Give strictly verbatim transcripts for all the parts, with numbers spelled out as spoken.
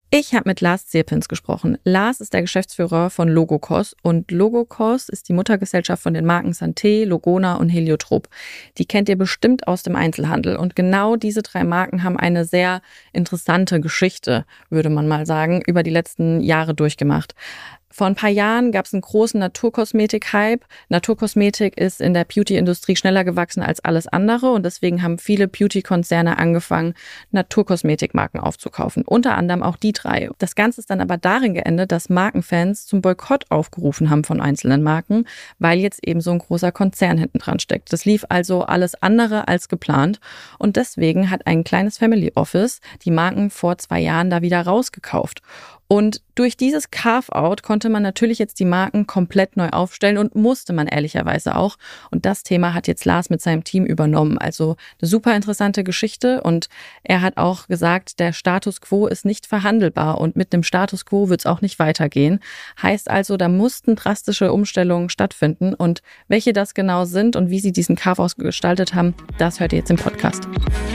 Ich habe mit Lars Zierpins gesprochen. Lars ist der Geschäftsführer von Logokos und Logokos ist die Muttergesellschaft von den Marken Santé, Logona und Heliotrop. Die kennt ihr bestimmt aus dem Einzelhandel und genau diese drei Marken haben eine sehr interessante Geschichte, würde man mal sagen, über die letzten Jahre durchgemacht. Vor ein paar Jahren gab es einen großen Naturkosmetik-Hype. Naturkosmetik ist in der Beauty-Industrie schneller gewachsen als alles andere und deswegen haben viele Beauty-Konzerne angefangen, Naturkosmetikmarken aufzukaufen. Unter anderem auch die drei. Das Ganze ist dann aber darin geendet, dass Markenfans zum Boykott aufgerufen haben von einzelnen Marken, weil jetzt eben so ein großer Konzern hinten dran steckt. Das lief also alles andere als geplant und deswegen hat ein kleines Family Office die Marken vor zwei Jahren da wieder rausgekauft. Und durch dieses Carve-out konnte man natürlich jetzt die Marken komplett neu aufstellen und musste man ehrlicherweise auch. Und das Thema hat jetzt Lars mit seinem Team übernommen. Also eine super interessante Geschichte. Und er hat auch gesagt, der Status quo ist nicht verhandelbar und mit dem Status quo wird es auch nicht weitergehen. Heißt also, da mussten drastische Umstellungen stattfinden. Und welche das genau sind und wie sie diesen Carve-out gestaltet haben, das hört ihr jetzt im Podcast.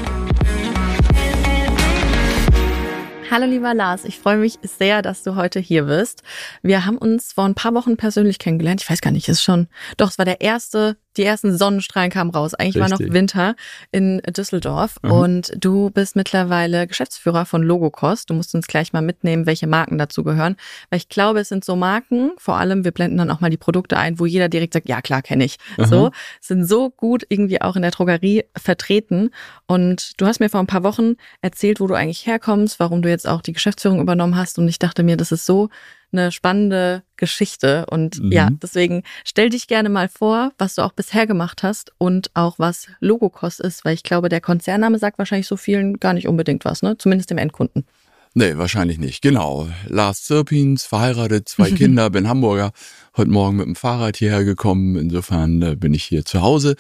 Hallo lieber Lars, ich freue mich sehr, dass du heute hier bist. Wir haben uns vor ein paar Wochen persönlich kennengelernt. Ich weiß gar nicht, ist schon, doch, es war der erste, die ersten Sonnenstrahlen kamen raus. Eigentlich Richtig. War noch Winter in Düsseldorf mhm. und du bist mittlerweile Geschäftsführer von Logokos. Du musst uns gleich mal mitnehmen, welche Marken dazu gehören, weil ich glaube, es sind so Marken, vor allem, wir blenden dann auch mal die Produkte ein, wo jeder direkt sagt, ja klar, kenne ich. Mhm. So, sind so gut irgendwie auch in der Drogerie vertreten und du hast mir vor ein paar Wochen erzählt, wo du eigentlich herkommst, warum du jetzt auch die Geschäftsführung übernommen hast und ich dachte mir, das ist so eine spannende Geschichte und mhm. ja, deswegen stell dich gerne mal vor, was du auch bisher gemacht hast und auch was Logokos ist, weil ich glaube, der Konzernname sagt wahrscheinlich so vielen gar nicht unbedingt was, ne? Zumindest dem Endkunden. Nee, wahrscheinlich nicht. Genau. Lars Zierpins, verheiratet, zwei Kinder, bin Hamburger, heute Morgen mit dem Fahrrad hierher gekommen. Insofern äh, bin ich hier zu Hause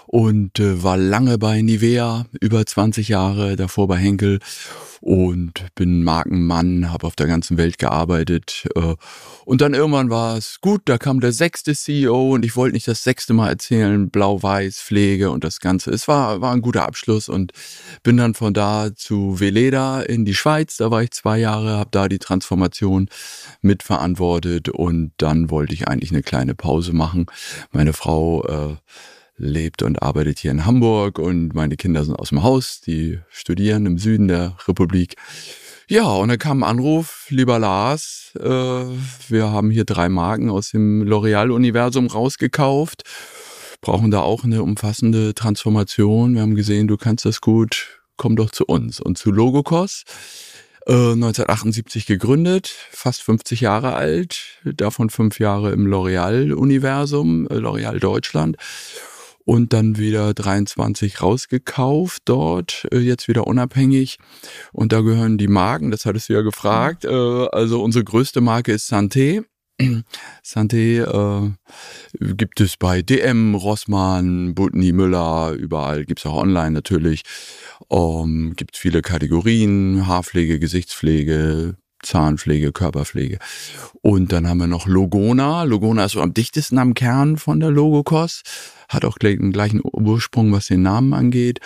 und äh, war lange bei Nivea, über zwanzig Jahre, davor bei Henkel und bin Markenmann, habe auf der ganzen Welt gearbeitet. Äh, und dann irgendwann war es gut, da kam der sechste C E O und ich wollte nicht das sechste Mal erzählen, Blau-Weiß, Pflege und das Ganze. Es war, war ein guter Abschluss und bin dann von da zu Veleda in die Schweiz, da war ich zwei Jahre, habe da die Transformation mitverantwortet und dann wollte ich eigentlich eine kleine Pause machen. Meine Frau äh, lebt und arbeitet hier in Hamburg und meine Kinder sind aus dem Haus, die studieren im Süden der Republik. Ja, und dann kam ein Anruf, lieber Lars, äh, wir haben hier drei Marken aus dem L'Oreal-Universum rausgekauft, brauchen da auch eine umfassende Transformation. Wir haben gesehen, du kannst das gut, komm doch zu uns. Und zu Logokos, äh, neunzehnhundertachtundsiebzig gegründet, fast fünfzig Jahre alt, davon fünf Jahre im L'Oreal-Universum, äh, L'Oreal Deutschland. Und dann wieder dreiundzwanzig rausgekauft dort, jetzt wieder unabhängig. Und da gehören die Marken, das hattest du ja gefragt. Mhm. Also unsere größte Marke ist Santé. Santé äh, gibt es bei D M, Rossmann, Butni, Müller, überall gibt's auch online natürlich. Ähm, gibt viele Kategorien, Haarpflege, Gesichtspflege, Zahnpflege, Körperpflege. Und dann haben wir noch Logona. Logona ist so am dichtesten am Kern von der Logokos. Hat auch den gleichen Ursprung, was den Namen angeht.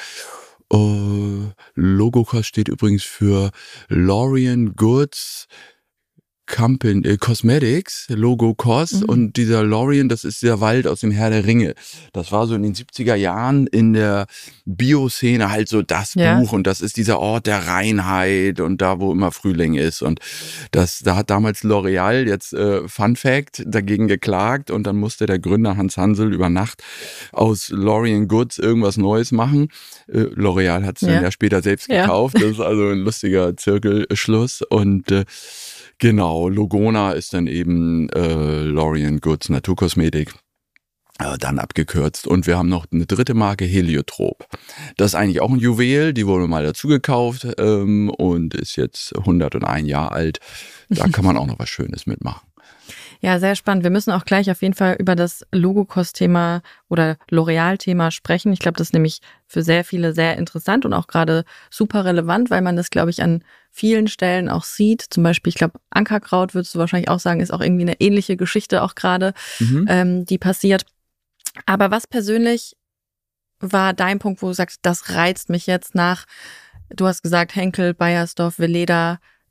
Uh, Logokos steht übrigens für Laurean Goods Company, äh, Cosmetics, Logokos. Mhm. Und dieser Lorien, das ist der Wald aus dem Herr der Ringe. Das war so in den siebziger Jahren in der Bio-Szene halt so das ja. Buch. Und das ist dieser Ort der Reinheit und da, wo immer Frühling ist. Und das, da hat damals L'Oreal, jetzt äh, Fun Fact, dagegen geklagt. Und dann musste der Gründer Hans Hansel über Nacht aus Laurean Goods irgendwas Neues machen. Äh, L'Oreal hat es ja. dann ja später selbst ja. gekauft. Das ist also ein lustiger Zirkelschluss. Und äh, genau, Logona ist dann eben äh, Laurean Goods Naturkosmetik, äh, dann abgekürzt. Und wir haben noch eine dritte Marke, Heliotrop. Das ist eigentlich auch ein Juwel, die wurde mal dazu gekauft ähm, und ist jetzt hunderteins Jahre alt. Da kann man auch noch was Schönes mitmachen. Ja, sehr spannend. Wir müssen auch gleich auf jeden Fall über das Logokos-Thema oder L'Oreal-Thema sprechen. Ich glaube, das ist nämlich für sehr viele sehr interessant und auch gerade super relevant, weil man das, glaube ich, an vielen Stellen auch sieht. Zum Beispiel, ich glaube, Ankerkraut, würdest du wahrscheinlich auch sagen, ist auch irgendwie eine ähnliche Geschichte auch gerade, mhm. ähm, die passiert. Aber was persönlich war dein Punkt, wo du sagst, das reizt mich jetzt nach, du hast gesagt, Henkel, Beiersdorf, Veleda,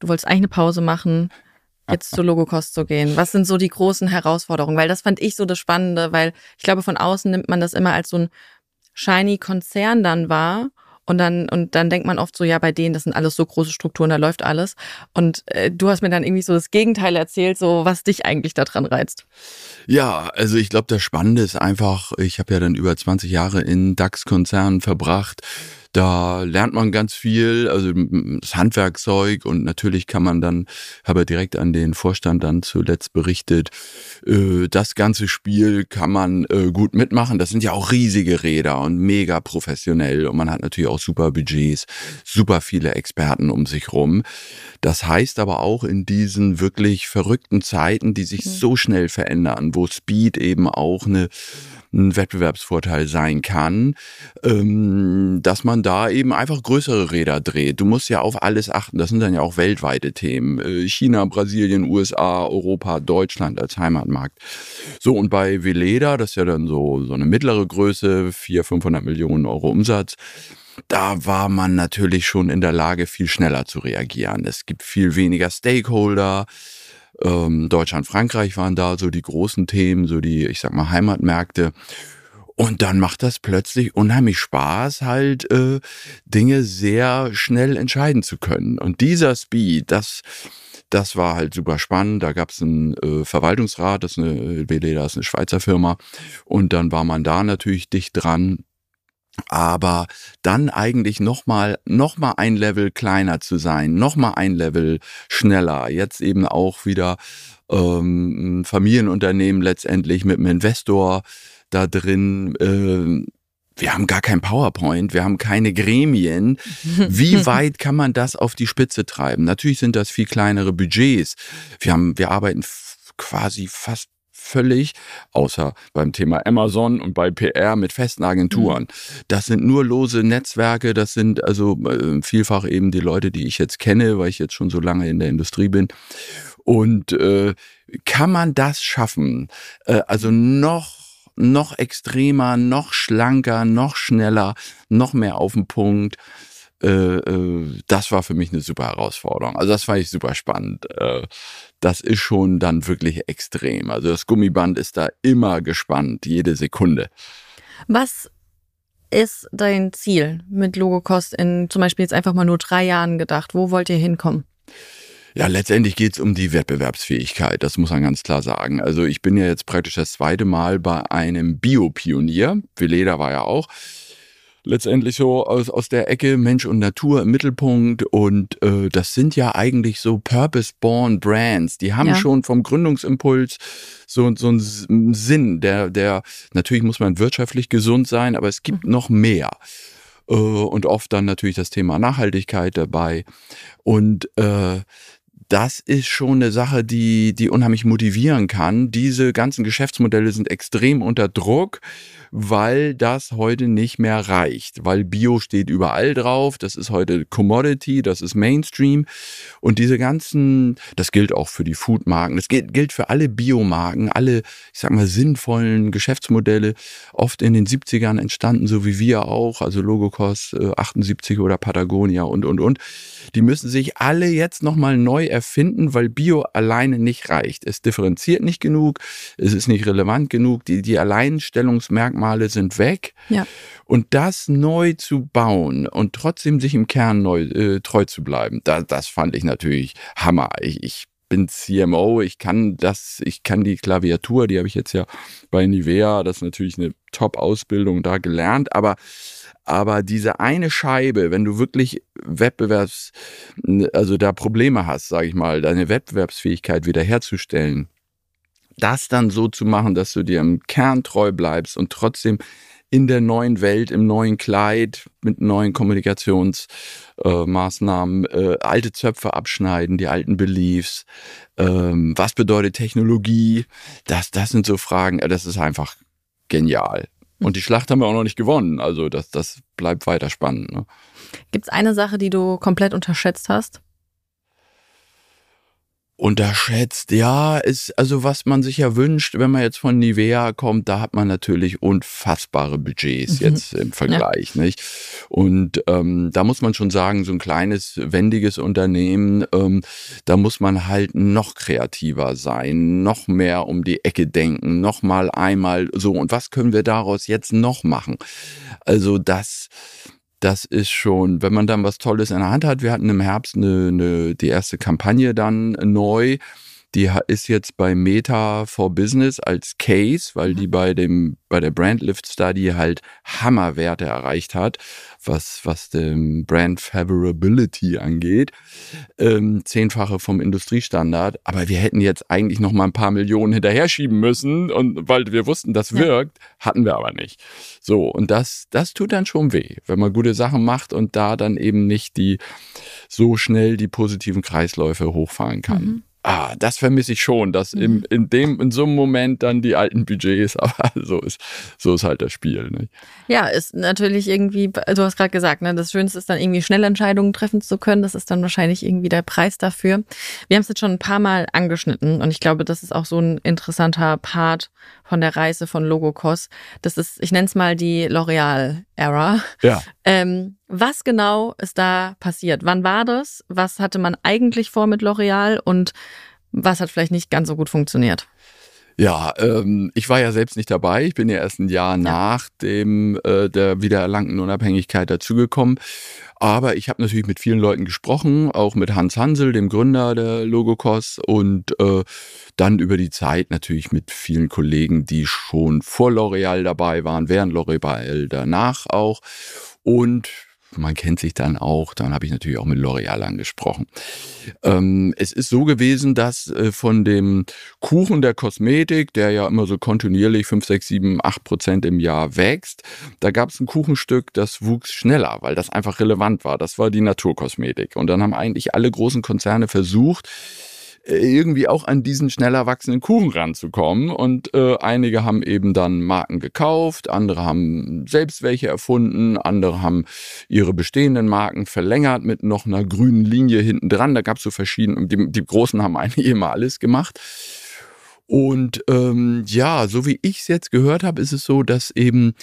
du wolltest eigentlich eine Pause machen, jetzt zu Logocost zu gehen? Was sind so die großen Herausforderungen? Weil das fand ich so das Spannende, weil ich glaube, von außen nimmt man das immer als so ein shiny Konzern dann wahr. Und dann, und dann denkt man oft so, ja, bei denen, das sind alles so große Strukturen, da läuft alles. Und äh, du hast mir dann irgendwie so das Gegenteil erzählt, so was dich eigentlich daran reizt. Ja, also ich glaube, das Spannende ist einfach, ich habe ja dann über zwanzig Jahre in DAX-Konzernen verbracht. Da lernt man ganz viel, also das Handwerkszeug, und natürlich kann man dann, habe direkt an den Vorstand dann zuletzt berichtet, äh, das ganze Spiel kann man äh, gut mitmachen. Das sind ja auch riesige Räder und mega professionell, und man hat natürlich auch super Budgets, super viele Experten um sich rum. Das heißt aber auch in diesen wirklich verrückten Zeiten, die sich so schnell verändern, wo Speed eben auch eine ein Wettbewerbsvorteil sein kann, ähm, dass man da eben einfach größere Räder dreht. Du musst ja auf alles achten. Das sind dann ja auch weltweite Themen. Äh, China, Brasilien, U S A, Europa, Deutschland als Heimatmarkt. So, und bei Veleda, das ist ja dann so, so eine mittlere Größe, vierhundert, fünfhundert Millionen Euro Umsatz, da war man natürlich schon in der Lage, viel schneller zu reagieren. Es gibt viel weniger Stakeholder. Ähm, Deutschland, Frankreich waren da so die großen Themen, so die, ich sag mal, Heimatmärkte. Und dann macht das plötzlich unheimlich Spaß, halt äh, Dinge sehr schnell entscheiden zu können. Und dieser Speed, das das war halt super spannend. Da gab es einen äh, Verwaltungsrat, das ist eine, Veleda ist eine Schweizer Firma. Und dann war man da natürlich dicht dran. Aber dann eigentlich nochmal noch mal ein Level kleiner zu sein, nochmal ein Level schneller. Jetzt eben auch wieder ähm, ein Familienunternehmen letztendlich mit einem Investor da drin. Äh, wir haben gar kein PowerPoint, wir haben keine Gremien. Wie weit kann man das auf die Spitze treiben? Natürlich sind das viel kleinere Budgets. Wir haben, wir arbeiten f- quasi fast völlig, außer beim Thema Amazon und bei P R mit festen Agenturen. Das sind nur lose Netzwerke, das sind also äh, vielfach eben die Leute, die ich jetzt kenne, weil ich jetzt schon so lange in der Industrie bin. Und äh, kann man das schaffen? Äh, also noch noch extremer, noch schlanker, noch schneller, noch mehr auf den Punkt. Äh, äh, das war für mich eine super Herausforderung. Also das fand ich super spannend. Äh, das ist schon dann wirklich extrem. Also das Gummiband ist da immer gespannt, jede Sekunde. Was ist dein Ziel mit Logocost in zum Beispiel jetzt einfach mal nur drei Jahren gedacht? Wo wollt ihr hinkommen? Ja, letztendlich geht's um die Wettbewerbsfähigkeit, das muss man ganz klar sagen. Also ich bin ja jetzt praktisch das zweite Mal bei einem Biopionier. Veleda war ja auch letztendlich so aus, aus der Ecke Mensch und Natur im Mittelpunkt, und äh, das sind ja eigentlich so purpose-born Brands. Die haben ja schon vom Gründungsimpuls so, so einen Sinn, der, der, natürlich muss man wirtschaftlich gesund sein, aber es gibt mhm. noch mehr. Äh, und oft dann natürlich das Thema Nachhaltigkeit dabei. Und äh, das ist schon eine Sache, die, die unheimlich motivieren kann. Diese ganzen Geschäftsmodelle sind extrem unter Druck, weil das heute nicht mehr reicht. Weil Bio steht überall drauf, das ist heute Commodity, das ist Mainstream. Und diese ganzen, das gilt auch für die Foodmarken, das gilt, gilt für alle Biomarken, alle, ich sag mal, sinnvollen Geschäftsmodelle, oft in den siebzigern entstanden, so wie wir auch, also Logocost äh, achtundsiebzig oder Patagonia und, und, und. Die müssen sich alle jetzt nochmal neu erfinden, weil Bio alleine nicht reicht. Es differenziert nicht genug, es ist nicht relevant genug, die, die Alleinstellungsmerkmale sind weg. Ja. Und das neu zu bauen und trotzdem sich im Kern neu äh, treu zu bleiben, da, das fand ich natürlich Hammer. Ich, ich bin C M O, ich kann das, ich kann die Klaviatur, die habe ich jetzt ja bei Nivea, das ist natürlich eine Top-Ausbildung da gelernt, aber Aber diese eine Scheibe, wenn du wirklich Wettbewerbs, also da Probleme hast, sage ich mal, deine Wettbewerbsfähigkeit wiederherzustellen, das dann so zu machen, dass du dir im Kern treu bleibst und trotzdem in der neuen Welt, im neuen Kleid, mit neuen Kommunikationsmaßnahmen, äh, äh, alte Zöpfe abschneiden, die alten Beliefs, ähm, was bedeutet Technologie, das, das sind so Fragen, das ist einfach genial. Und die Schlacht haben wir auch noch nicht gewonnen. Also das, das bleibt weiter spannend. Ne? Gibt es eine Sache, die du komplett unterschätzt hast? Unterschätzt, ja, ist also was man sich ja wünscht, wenn man jetzt von Nivea kommt, da hat man natürlich unfassbare Budgets Mhm. jetzt im Vergleich, nicht? Und ähm, da muss man schon sagen, so ein kleines, wendiges Unternehmen, ähm, da muss man halt noch kreativer sein, noch mehr um die Ecke denken, noch mal einmal so. Und was können wir daraus jetzt noch machen? Also das... Das ist schon, wenn man dann was Tolles in der Hand hat. Wir hatten im Herbst eine, eine, die erste Kampagne dann neu. Die ist jetzt bei Meta for Business als Case, weil die bei dem bei der Brand Lift Study halt Hammerwerte erreicht hat, was was den Brand Favorability angeht, ähm, zehnfache vom Industriestandard. Aber wir hätten jetzt eigentlich noch mal ein paar Millionen hinterher schieben müssen, und weil wir wussten, das wirkt, ja. hatten wir aber nicht. So, und das das tut dann schon weh, wenn man gute Sachen macht und da dann eben nicht die so schnell die positiven Kreisläufe hochfahren kann. Mhm. Ah, das vermisse ich schon, dass mhm. im, in dem, in so einem Moment dann die alten Budgets, aber so ist, so ist halt das Spiel. Ne? Ja, ist natürlich irgendwie, du hast gerade gesagt, ne, das Schönste ist dann irgendwie schnell Entscheidungen treffen zu können. Das ist dann wahrscheinlich irgendwie der Preis dafür. Wir haben es jetzt schon ein paar Mal angeschnitten und ich glaube, das ist auch so ein interessanter Part von der Reise von Logokos. Das ist, ich nenne es mal die L'Oreal-Ära. Ja. Ähm, was genau ist da passiert? Wann war das? Was hatte man eigentlich vor mit L'Oreal und was hat vielleicht nicht ganz so gut funktioniert? Ja, ähm, ich war ja selbst nicht dabei. Ich bin ja erst ein Jahr ja. nach dem äh, der wiedererlangten Unabhängigkeit dazugekommen. Aber ich habe natürlich mit vielen Leuten gesprochen, auch mit Hans Hansel, dem Gründer der Logokos, und äh, dann über die Zeit natürlich mit vielen Kollegen, die schon vor L'Oreal dabei waren, während L'Oreal danach auch. Und man kennt sich dann auch, dann habe ich natürlich auch mit L'Oreal angesprochen. Ähm, es ist so gewesen, dass äh, von dem Kuchen der Kosmetik, der ja immer so kontinuierlich fünf, sechs, sieben, acht Prozent im Jahr wächst, da gab es ein Kuchenstück, das wuchs schneller, weil das einfach relevant war. Das war die Naturkosmetik. Und dann haben eigentlich alle großen Konzerne versucht, irgendwie auch an diesen schneller wachsenden Kuchen ranzukommen. Und äh, einige haben eben dann Marken gekauft, andere haben selbst welche erfunden, andere haben ihre bestehenden Marken verlängert mit noch einer grünen Linie hinten dran. Da gab es so verschiedene, die, die Großen haben eigentlich immer alles gemacht. Und ähm, ja, so wie ich es jetzt gehört habe, ist es so, dass eben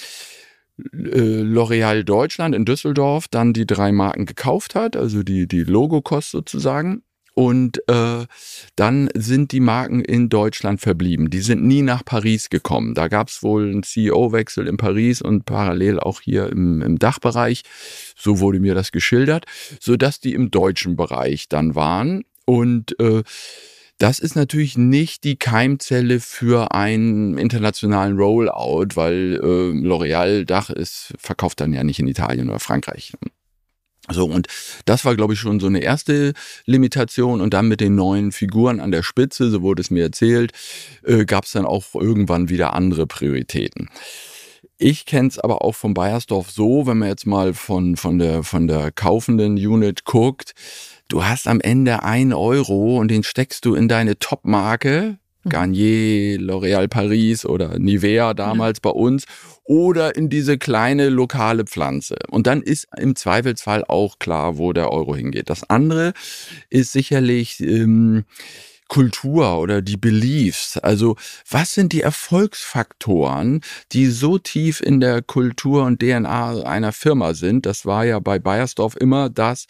äh, L'Oreal Deutschland in Düsseldorf dann die drei Marken gekauft hat, also die, die Logokos sozusagen. Und äh, dann sind die Marken in Deutschland verblieben. Die sind nie nach Paris gekommen. Da gab es wohl einen C E O-Wechsel in Paris und parallel auch hier im, im Dachbereich. So wurde mir das geschildert, sodass die im deutschen Bereich dann waren. Und äh, das ist natürlich nicht die Keimzelle für einen internationalen Rollout, weil äh, L'Oreal Dach ist, verkauft dann ja nicht in Italien oder Frankreich. So, und das war, glaube ich, schon so eine erste Limitation. Und dann mit den neuen Figuren an der Spitze, so wurde es mir erzählt, äh, gab es dann auch irgendwann wieder andere Prioritäten. Ich kenne es aber auch von Beiersdorf so, wenn man jetzt mal von, von, der, von der kaufenden Unit guckt, du hast am Ende einen Euro und den steckst du in deine Top-Marke, Garnier, L'Oréal Paris oder Nivea damals ja. bei uns, oder in diese kleine lokale Pflanze. Und dann ist im Zweifelsfall auch klar, wo der Euro hingeht. Das andere ist sicherlich ähm, Kultur oder die Beliefs. Also was sind die Erfolgsfaktoren, die so tief in der Kultur und D N A einer Firma sind? Das war ja bei Beiersdorf immer das,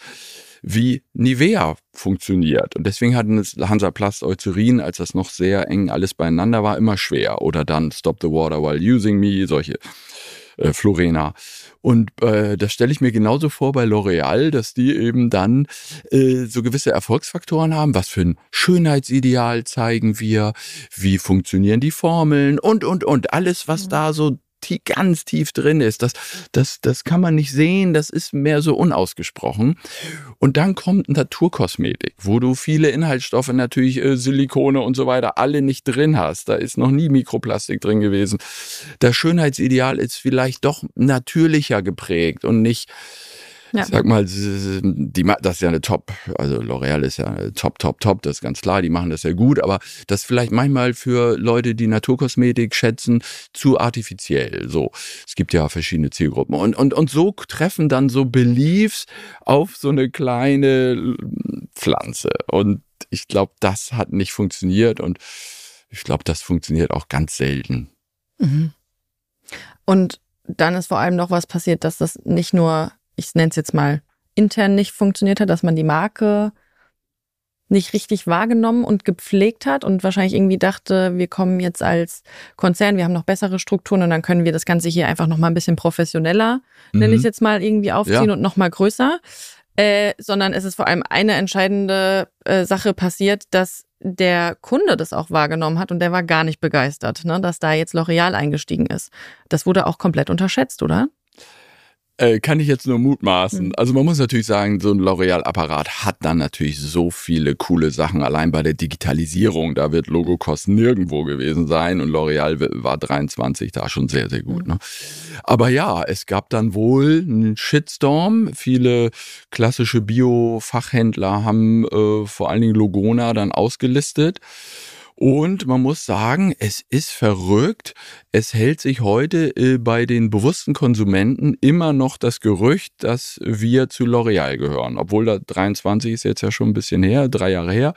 wie Nivea funktioniert. Und deswegen hatten es Hansaplast, Eucerin, als das noch sehr eng alles beieinander war, immer schwer. Oder dann Stop the Water While Using Me, solche äh, Florena. Und äh, das stelle ich mir genauso vor bei L'Oreal, dass die eben dann äh, so gewisse Erfolgsfaktoren haben. Was für ein Schönheitsideal zeigen wir? Wie funktionieren die Formeln? Und, und, und. Alles, was da so die ganz tief drin ist. Das, das, das kann man nicht sehen, das ist mehr so unausgesprochen. Und dann kommt Naturkosmetik, wo du viele Inhaltsstoffe, natürlich äh, Silikone und so weiter, alle nicht drin hast. Da ist noch nie Mikroplastik drin gewesen. Das Schönheitsideal ist vielleicht doch natürlicher geprägt und nicht, ja. ich sag mal, die, das ist ja eine Top, also L'Oreal ist ja eine Top, Top, Top, das ist ganz klar, die machen das ja gut, aber das ist vielleicht manchmal für Leute, die Naturkosmetik schätzen, zu artifiziell. So, es gibt ja verschiedene Zielgruppen und, und, und so treffen dann so Beliefs auf so eine kleine Pflanze und ich glaube, das hat nicht funktioniert und ich glaube, das funktioniert auch ganz selten. Mhm. Und dann ist vor allem noch was passiert, dass das nicht nur, ich nenne es jetzt mal, intern nicht funktioniert hat, dass man die Marke nicht richtig wahrgenommen und gepflegt hat und wahrscheinlich irgendwie dachte, wir kommen jetzt als Konzern, wir haben noch bessere Strukturen und dann können wir das Ganze hier einfach noch mal ein bisschen professioneller, mhm. nenne ich es jetzt mal, irgendwie aufziehen ja. und noch mal größer. Äh, sondern es ist vor allem eine entscheidende äh, Sache passiert, dass der Kunde das auch wahrgenommen hat und der war gar nicht begeistert, ne, dass da jetzt L'Oréal eingestiegen ist. Das wurde auch komplett unterschätzt, oder? Äh, kann ich jetzt nur mutmaßen. Mhm. Also man muss natürlich sagen, so ein L'Oréal-Apparat hat dann natürlich so viele coole Sachen. Allein bei der Digitalisierung, da wird Logokos nirgendwo gewesen sein und L'Oréal war dreiundzwanzig da schon sehr, sehr gut. Mhm. Ne? Aber ja, es gab dann wohl einen Shitstorm. Viele klassische Bio-Fachhändler haben äh, vor allen Dingen Logona dann ausgelistet. Und man muss sagen, es ist verrückt. Es hält sich heute äh, bei den bewussten Konsumenten immer noch das Gerücht, dass wir zu L'Oréal gehören. Obwohl da dreiundzwanzig ist jetzt ja schon ein bisschen her, drei Jahre her.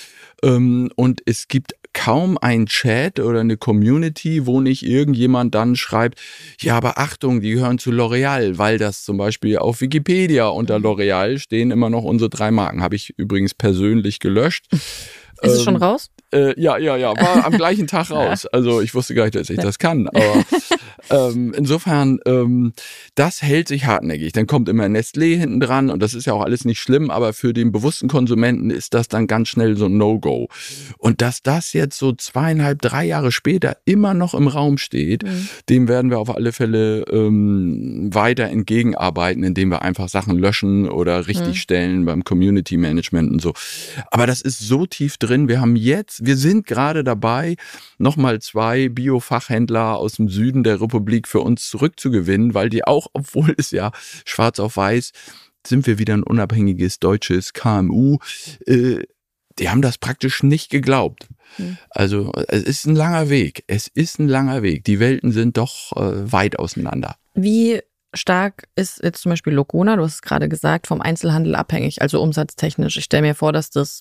Ähm, und es gibt kaum einen Chat oder eine Community, wo nicht irgendjemand dann schreibt, ja, aber Achtung, die gehören zu L'Oréal, weil das zum Beispiel auf Wikipedia unter L'Oréal stehen immer noch unsere drei Marken. Habe ich übrigens persönlich gelöscht. Ist es schon raus? Äh, ja, ja, ja, war am gleichen Tag raus. Also ich wusste gar nicht, dass ich das kann. Aber ähm, insofern, ähm, das hält sich hartnäckig. Dann kommt immer Nestlé hinten dran und das ist ja auch alles nicht schlimm, aber für den bewussten Konsumenten ist das dann ganz schnell so ein No-Go. Und dass das jetzt so zweieinhalb, drei Jahre später immer noch im Raum steht, mhm. dem werden wir auf alle Fälle ähm, weiter entgegenarbeiten, indem wir einfach Sachen löschen oder richtigstellen mhm. beim Community Management und so. Aber das ist so tief drin. Wir haben jetzt, wir sind gerade dabei, nochmal zwei Bio-Fachhändler aus dem Süden der Republik für uns zurückzugewinnen, weil die auch, obwohl es ja schwarz auf weiß, sind wir wieder ein unabhängiges deutsches K M U, äh, die haben das praktisch nicht geglaubt. Hm. Also es ist ein langer Weg. Es ist ein langer Weg. Die Welten sind doch äh, weit auseinander. Wie stark ist jetzt zum Beispiel Logona, du hast es gerade gesagt, vom Einzelhandel abhängig, also umsatztechnisch? Ich stelle mir vor, dass das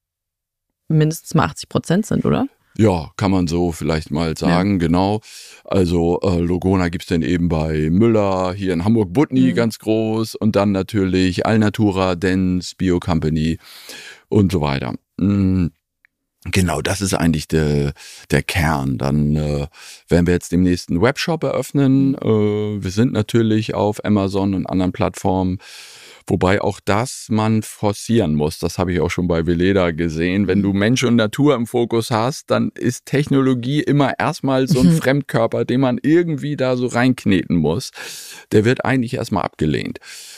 mindestens mal achtzig Prozent sind, oder? Ja, kann man so vielleicht mal sagen, ja. Genau. Also äh, Logona gibt's dann eben bei Müller, hier in Hamburg-Butni mhm. ganz groß und dann natürlich Alnatura, Dens, Bio Company und so weiter. Mhm. Genau, das ist eigentlich der, der Kern. Dann äh, werden wir jetzt demnächst einen Webshop eröffnen. Äh, wir sind natürlich auf Amazon und anderen Plattformen. Wobei auch das man forcieren muss. Das habe ich auch schon bei Veleda gesehen. Wenn du Mensch und Natur im Fokus hast, dann ist Technologie immer erstmal so ein Fremdkörper, den man irgendwie da so reinkneten muss. Der wird eigentlich erstmal abgelehnt.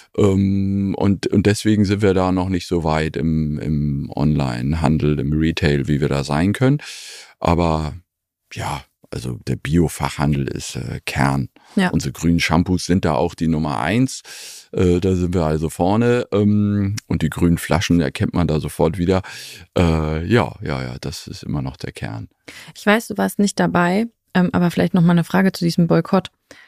Und, und deswegen sind wir da noch nicht so weit im, im Online-Handel, im Retail, wie wir da sein können. Aber ja, also der Bio-Fachhandel ist äh, Kern. Ja. Unsere grünen Shampoos sind da auch die Nummer eins. Äh, da sind wir also vorne. Ähm, und die grünen Flaschen erkennt man da sofort wieder. Äh, ja, ja, ja, das ist immer noch der Kern. Ich weiß, du warst nicht dabei, ähm, aber vielleicht noch mal eine Frage zu diesem Boykott.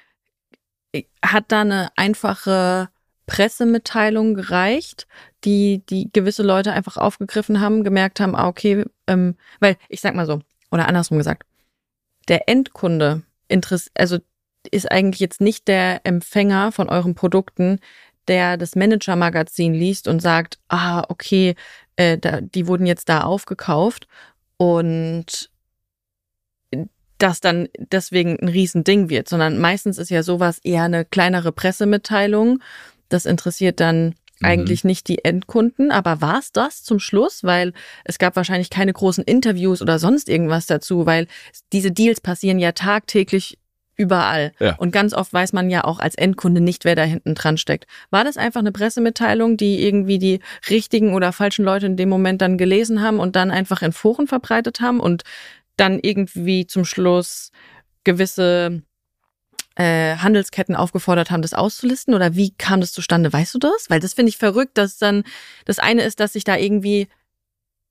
Hat da eine einfache Pressemitteilung gereicht, die die gewisse Leute einfach aufgegriffen haben, gemerkt haben, ah, okay, ähm, weil ich sag mal so, oder andersrum gesagt, der Endkunde interess- also ist eigentlich jetzt nicht der Empfänger von euren Produkten, der das Manager-Magazin liest und sagt, ah, okay, äh, da, die wurden jetzt da aufgekauft und das dann deswegen ein Riesending wird, sondern meistens ist ja sowas eher eine kleinere Pressemitteilung. Das interessiert dann eigentlich mhm. nicht die Endkunden, aber war es das zum Schluss? Weil es gab wahrscheinlich keine großen Interviews oder sonst irgendwas dazu, weil diese Deals passieren ja tagtäglich überall. Ja. Und ganz oft weiß man ja auch als Endkunde nicht, wer da hinten dran steckt. War das einfach eine Pressemitteilung, die irgendwie die richtigen oder falschen Leute in dem Moment dann gelesen haben und dann einfach in Foren verbreitet haben und dann irgendwie zum Schluss gewisse äh, Handelsketten aufgefordert haben, das auszulisten? Oder wie kam das zustande? Weißt du das? Weil das finde ich verrückt, dass dann das eine ist, dass sich da irgendwie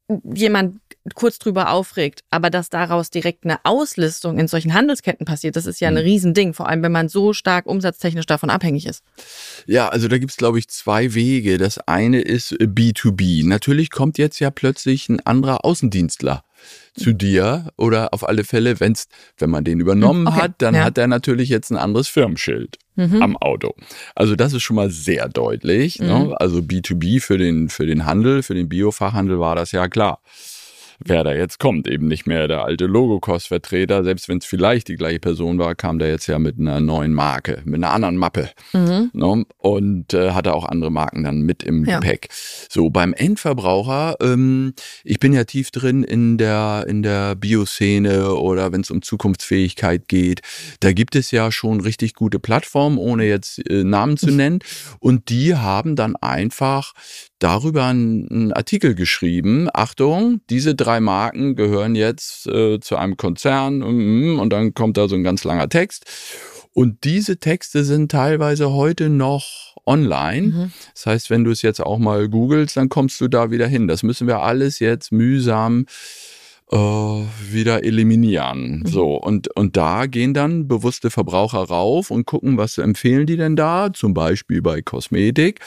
jemand kurz drüber aufregt, aber dass daraus direkt eine Auslistung in solchen Handelsketten passiert, das ist ja ein Riesending, vor allem wenn man so stark umsatztechnisch davon abhängig ist. Ja, also da gibt's, glaube ich, zwei Wege. Das eine ist B zwei B. Natürlich kommt jetzt ja plötzlich ein anderer Außendienstler zu dir oder auf alle Fälle, wenn's, wenn man den übernommen okay. hat, dann ja. hat er natürlich jetzt ein anderes Firmenschild Mhm. am Auto. Also das ist schon mal sehr deutlich. Mhm. Ne? Also B zwei B für den, für den Handel, für den Biofachhandel war das ja klar. Wer da jetzt kommt, eben nicht mehr der alte Logokost-Vertreter, selbst wenn es vielleicht die gleiche Person war, kam der jetzt ja mit einer neuen Marke, mit einer anderen Mappe. Mhm. Ne? Und äh, hatte auch andere Marken dann mit im Ja. Gepäck. So, beim Endverbraucher, ähm, ich bin ja tief drin in der, in der Bioszene oder wenn es um Zukunftsfähigkeit geht, da gibt es ja schon richtig gute Plattformen, ohne jetzt äh, Namen zu nennen. Und die haben dann einfach darüber einen, einen Artikel geschrieben. Achtung, diese drei Marken gehören jetzt äh, zu einem Konzern mm, und dann kommt da so ein ganz langer Text. Und diese Texte sind teilweise heute noch online. Mhm. Das heißt, wenn du es jetzt auch mal googelst, dann kommst du da wieder hin. Das müssen wir alles jetzt mühsam äh, wieder eliminieren. Mhm. So, und, und da gehen dann bewusste Verbraucher rauf und gucken, was empfehlen die denn da? Zum Beispiel bei Kosmetik.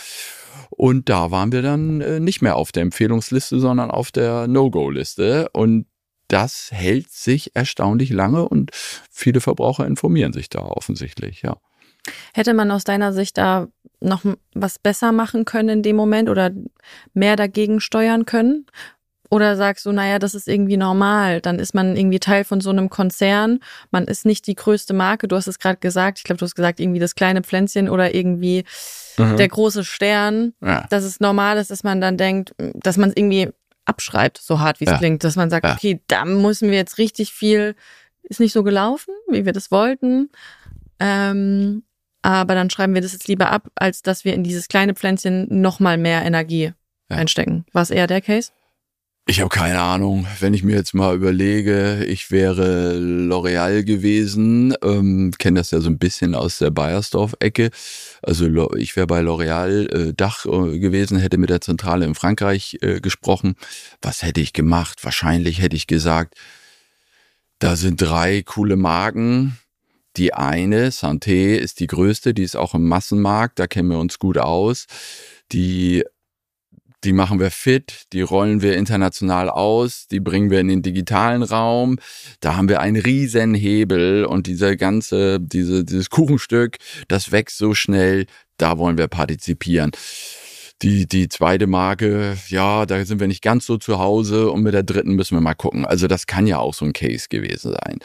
Und da waren wir dann äh, nicht mehr auf der Empfehlungsliste, sondern auf der No-Go-Liste. Und das hält sich erstaunlich lange und viele Verbraucher informieren sich da offensichtlich, ja. Hätte man aus deiner Sicht da noch was besser machen können in dem Moment oder mehr dagegen steuern können? Oder sagst du, naja, das ist irgendwie normal, dann ist man irgendwie Teil von so einem Konzern, man ist nicht die größte Marke, du hast es gerade gesagt, ich glaube, du hast gesagt, irgendwie das kleine Pflänzchen oder irgendwie mhm. der große Stern, ja. Dass es normal ist, dass man dann denkt, dass man es irgendwie abschreibt, so hart wie es ja. klingt, dass man sagt, ja. okay, da müssen wir jetzt richtig viel, ist nicht so gelaufen, wie wir das wollten, ähm, aber dann schreiben wir das jetzt lieber ab, als dass wir in dieses kleine Pflänzchen nochmal mehr Energie ja. einstecken. War es eher der Case? Ich habe keine Ahnung. Wenn ich mir jetzt mal überlege, ich wäre L'Oreal gewesen, ähm, kenne das ja so ein bisschen aus der Bayersdorf-Ecke. Also ich wäre bei L'Oreal äh, Dach äh, gewesen, hätte mit der Zentrale in Frankreich äh, gesprochen. Was hätte ich gemacht? Wahrscheinlich hätte ich gesagt, da sind drei coole Marken. Die eine, Santé, ist die größte, die ist auch im Massenmarkt, da kennen wir uns gut aus. Die Die machen wir fit, die rollen wir international aus, die bringen wir in den digitalen Raum. Da haben wir einen riesen Hebel und dieser ganze, diese, dieses Kuchenstück, das wächst so schnell, da wollen wir partizipieren. Die, die zweite Marke, ja, da sind wir nicht ganz so zu Hause und mit der dritten müssen wir mal gucken. Also das kann ja auch so ein Case gewesen sein.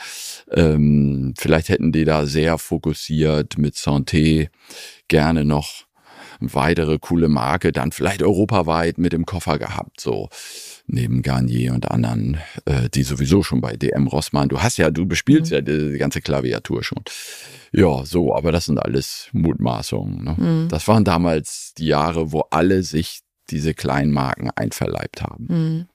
Ähm, vielleicht hätten die da sehr fokussiert mit Santé gerne noch weitere coole Marke, dann vielleicht europaweit mit im Koffer gehabt, so neben Garnier und anderen, äh, die sowieso schon bei D M Rossmann, du hast ja, du bespielst mhm. ja die, die ganze Klaviatur schon. Ja, so, aber das sind alles Mutmaßungen. Ne? Mhm. Das waren damals die Jahre, wo alle sich diese kleinen Marken einverleibt haben. Mhm.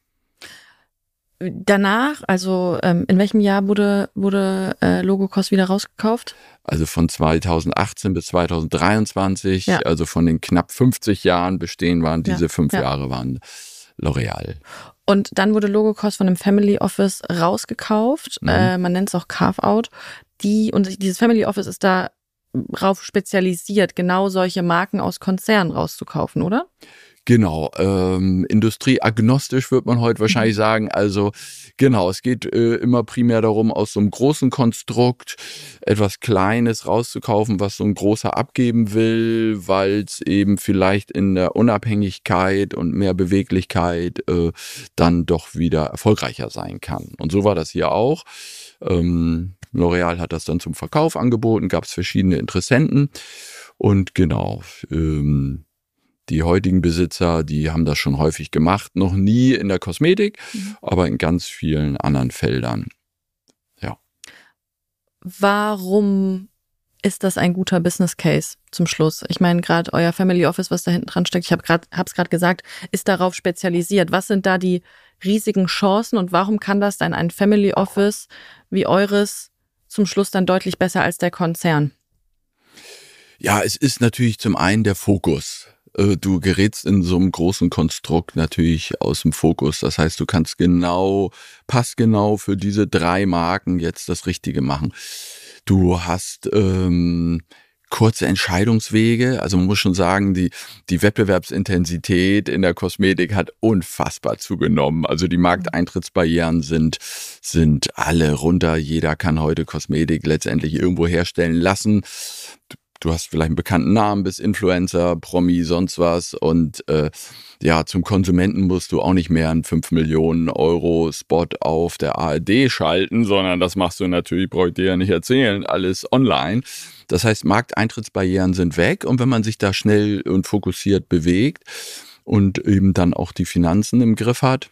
Danach, also ähm, in welchem Jahr wurde, wurde äh, Logokos wieder rausgekauft? Also von zweitausendachtzehn bis zweitausenddreiundzwanzig, ja. Also von den knapp fünfzig Jahren bestehen waren, diese ja, fünf ja. Jahre waren L'Oreal. Und dann wurde Logokos von einem Family Office rausgekauft, mhm. äh, man nennt es auch Carve-Out. Die, und dieses Family Office ist darauf spezialisiert, genau solche Marken aus Konzernen rauszukaufen, oder? Genau, ähm, industrieagnostisch wird man heute wahrscheinlich sagen. Also genau, es geht äh, immer primär darum, aus so einem großen Konstrukt etwas Kleines rauszukaufen, was so ein Großer abgeben will, weil es eben vielleicht in der Unabhängigkeit und mehr Beweglichkeit äh, dann doch wieder erfolgreicher sein kann. Und so war das hier auch. Ähm, L'Oreal hat das dann zum Verkauf angeboten, gab es verschiedene Interessenten und genau, ähm, die heutigen Besitzer, die haben das schon häufig gemacht, noch nie in der Kosmetik, mhm. aber in ganz vielen anderen Feldern. Ja. Warum ist das ein guter Business Case zum Schluss? Ich meine, gerade euer Family Office, was da hinten dran steckt, ich habe gerade, habe es gerade gesagt, ist darauf spezialisiert. Was sind da die riesigen Chancen und warum kann das dann ein Family Office wie eures zum Schluss dann deutlich besser als der Konzern? Ja, es ist natürlich zum einen der Fokus. Du gerätst in so einem großen Konstrukt natürlich aus dem Fokus. Das heißt, du kannst genau, passgenau für diese drei Marken jetzt das Richtige machen. Du hast ähm, kurze Entscheidungswege. Also man muss schon sagen, die, die Wettbewerbsintensität in der Kosmetik hat unfassbar zugenommen. Also die Markteintrittsbarrieren sind, sind alle runter. Jeder kann heute Kosmetik letztendlich irgendwo herstellen lassen. Du hast vielleicht einen bekannten Namen, bist Influencer, Promi, sonst was. Und äh, ja, zum Konsumenten musst du auch nicht mehr einen fünf Millionen Euro Spot auf der A R D schalten, sondern das machst du natürlich, brauche ich dir ja nicht erzählen, alles online. Das heißt, Markteintrittsbarrieren sind weg. Und wenn man sich da schnell und fokussiert bewegt und eben dann auch die Finanzen im Griff hat,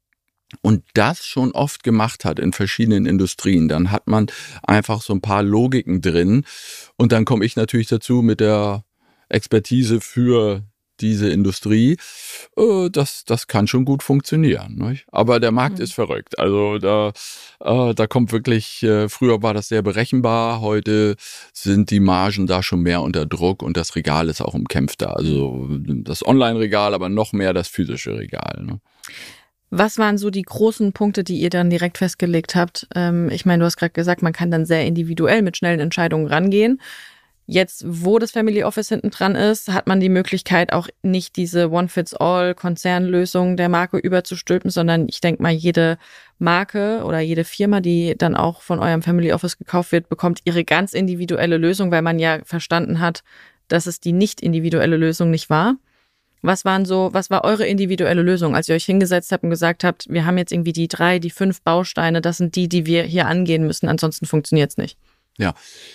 und das schon oft gemacht hat in verschiedenen Industrien, dann hat man einfach so ein paar Logiken drin. Und dann komme ich natürlich dazu mit der Expertise für diese Industrie. Das, das kann schon gut funktionieren. Nicht? Aber der Markt mhm. ist verrückt. Also da, da kommt wirklich, früher war das sehr berechenbar, heute sind die Margen da schon mehr unter Druck und das Regal ist auch umkämpfter. Also das Online-Regal, aber noch mehr das physische Regal. Ne? Was waren so die großen Punkte, die ihr dann direkt festgelegt habt? Ähm, ich meine, du hast gerade gesagt, man kann dann sehr individuell mit schnellen Entscheidungen rangehen. Jetzt, wo das Family Office hinten dran ist, hat man die Möglichkeit, auch nicht diese One-Fits-All-Konzernlösung der Marke überzustülpen, sondern ich denke mal, jede Marke oder jede Firma, die dann auch von eurem Family Office gekauft wird, bekommt ihre ganz individuelle Lösung, weil man ja verstanden hat, dass es die nicht individuelle Lösung nicht war. Was waren so, was war eure individuelle Lösung, als ihr euch hingesetzt habt und gesagt habt, wir haben jetzt irgendwie die drei, die fünf Bausteine, das sind die, die wir hier angehen müssen, ansonsten funktioniert's nicht? Ja.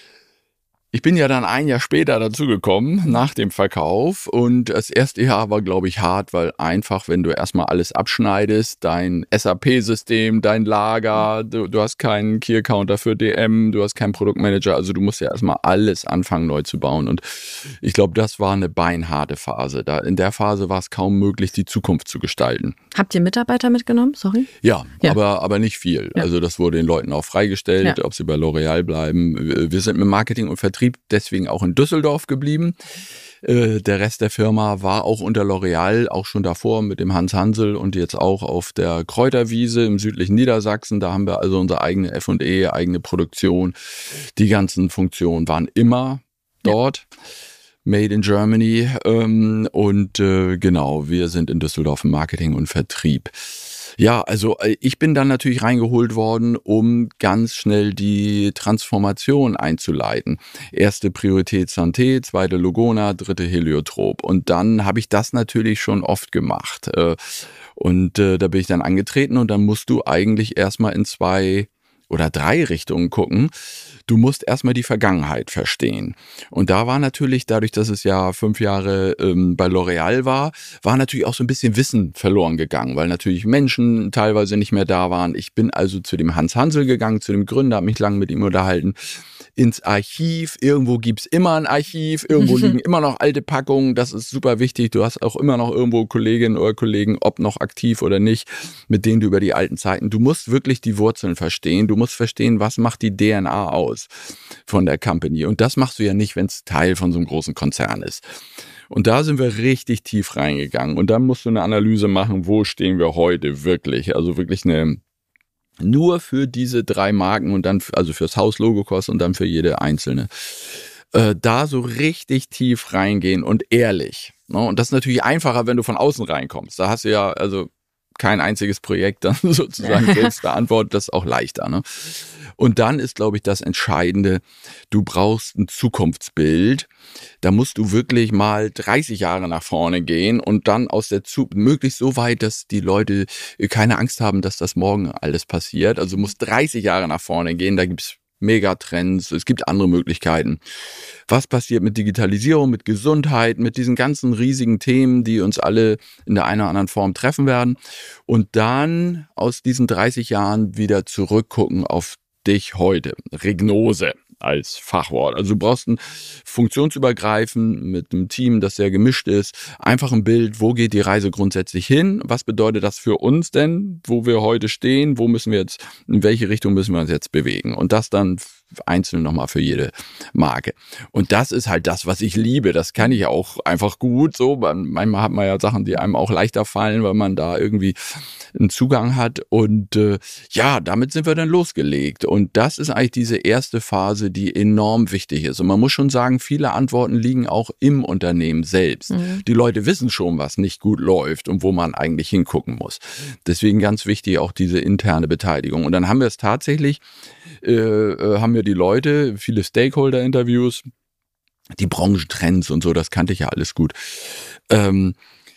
Ich bin ja dann ein Jahr später dazugekommen, nach dem Verkauf. Und das erste Jahr war, glaube ich, hart, weil einfach, wenn du erstmal alles abschneidest, dein S A P-System, dein Lager, du, du hast keinen Key-Counter für D M, du hast keinen Produktmanager, also du musst ja erstmal alles anfangen neu zu bauen. Und ich glaube, das war eine beinharte Phase. Da, in der Phase war es kaum möglich, die Zukunft zu gestalten. Habt ihr Mitarbeiter mitgenommen? Sorry? Ja, ja. Aber, aber nicht viel. Ja. Also das wurde den Leuten auch freigestellt, ja. Ob sie bei L'Oréal bleiben. Wir sind mit Marketing und Vertrieb deswegen auch in Düsseldorf geblieben. Äh, der Rest der Firma war auch unter L'Oréal, auch schon davor mit dem Hans Hansel und jetzt auch auf der Kräuterwiese im südlichen Niedersachsen. Da haben wir also unsere eigene F und E, eigene Produktion. Die ganzen Funktionen waren immer dort. Ja. Made in Germany. Ähm, und äh, genau, wir sind in Düsseldorf im Marketing und Vertrieb. Ja, also ich bin dann natürlich reingeholt worden, um ganz schnell die Transformation einzuleiten. Erste Priorität Santé, zweite Logona, dritte Heliotrop. Und dann habe ich das natürlich schon oft gemacht. Und da bin ich dann angetreten und dann musst du eigentlich erstmal in zwei oder drei Richtungen gucken. Du musst erstmal die Vergangenheit verstehen. Und da war natürlich, dadurch, dass es ja fünf Jahre ähm, bei L'Oréal war, war natürlich auch so ein bisschen Wissen verloren gegangen, weil natürlich Menschen teilweise nicht mehr da waren. Ich bin also zu dem Hans Hansel gegangen, zu dem Gründer, habe mich lange mit ihm unterhalten, ins Archiv. Irgendwo gibt's immer ein Archiv, irgendwo liegen immer noch alte Packungen. Das ist super wichtig. Du hast auch immer noch irgendwo Kolleginnen oder Kollegen, ob noch aktiv oder nicht, mit denen du über die alten Zeiten, du musst wirklich die Wurzeln verstehen. Du musst verstehen, was macht die D N A aus von der Company. Und das machst du ja nicht, wenn es Teil von so einem großen Konzern ist. Und da sind wir richtig tief reingegangen. Und dann musst du eine Analyse machen, wo stehen wir heute wirklich. Also wirklich eine, nur für diese drei Marken und dann, also fürs Haus Logocos und dann für jede einzelne. Äh, da so richtig tief reingehen und ehrlich. Ne? Und das ist natürlich einfacher, wenn du von außen reinkommst. Da hast du ja, also kein einziges Projekt dann sozusagen selbst verantwortet, das ist auch leichter. Ne? Und dann ist, glaube ich, das Entscheidende, du brauchst ein Zukunftsbild. Da musst du wirklich mal dreißig Jahre nach vorne gehen und dann aus der Zukunft, möglichst so weit, dass die Leute keine Angst haben, dass das morgen alles passiert. Also du musst dreißig Jahre nach vorne gehen, da gibt's Megatrends, es gibt andere Möglichkeiten. Was passiert mit Digitalisierung, mit Gesundheit, mit diesen ganzen riesigen Themen, die uns alle in der einen oder anderen Form treffen werden? Und dann aus diesen dreißig Jahren wieder zurückgucken auf dich heute. Regnose als Fachwort. Also du brauchst ein funktionsübergreifend mit einem Team, das sehr gemischt ist, einfach ein Bild, wo geht die Reise grundsätzlich hin? Was bedeutet das für uns denn, wo wir heute stehen? Wo müssen wir jetzt, in welche Richtung müssen wir uns jetzt bewegen? Und das dann einzeln nochmal für jede Marke. Und das ist halt das, was ich liebe. Das kann ich auch einfach gut so. Manchmal hat man ja Sachen, die einem auch leichter fallen, weil man da irgendwie einen Zugang hat. Und äh, ja, damit sind wir dann losgelegt. Und das ist eigentlich diese erste Phase, die enorm wichtig ist. Und man muss schon sagen, viele Antworten liegen auch im Unternehmen selbst. Mhm. Die Leute wissen schon, was nicht gut läuft und wo man eigentlich hingucken muss. Deswegen ganz wichtig auch diese interne Beteiligung. Und dann haben wir es tatsächlich, äh, haben wir die Leute, viele Stakeholder-Interviews, die Branchentrends und so, das kannte ich ja alles gut. Ähm,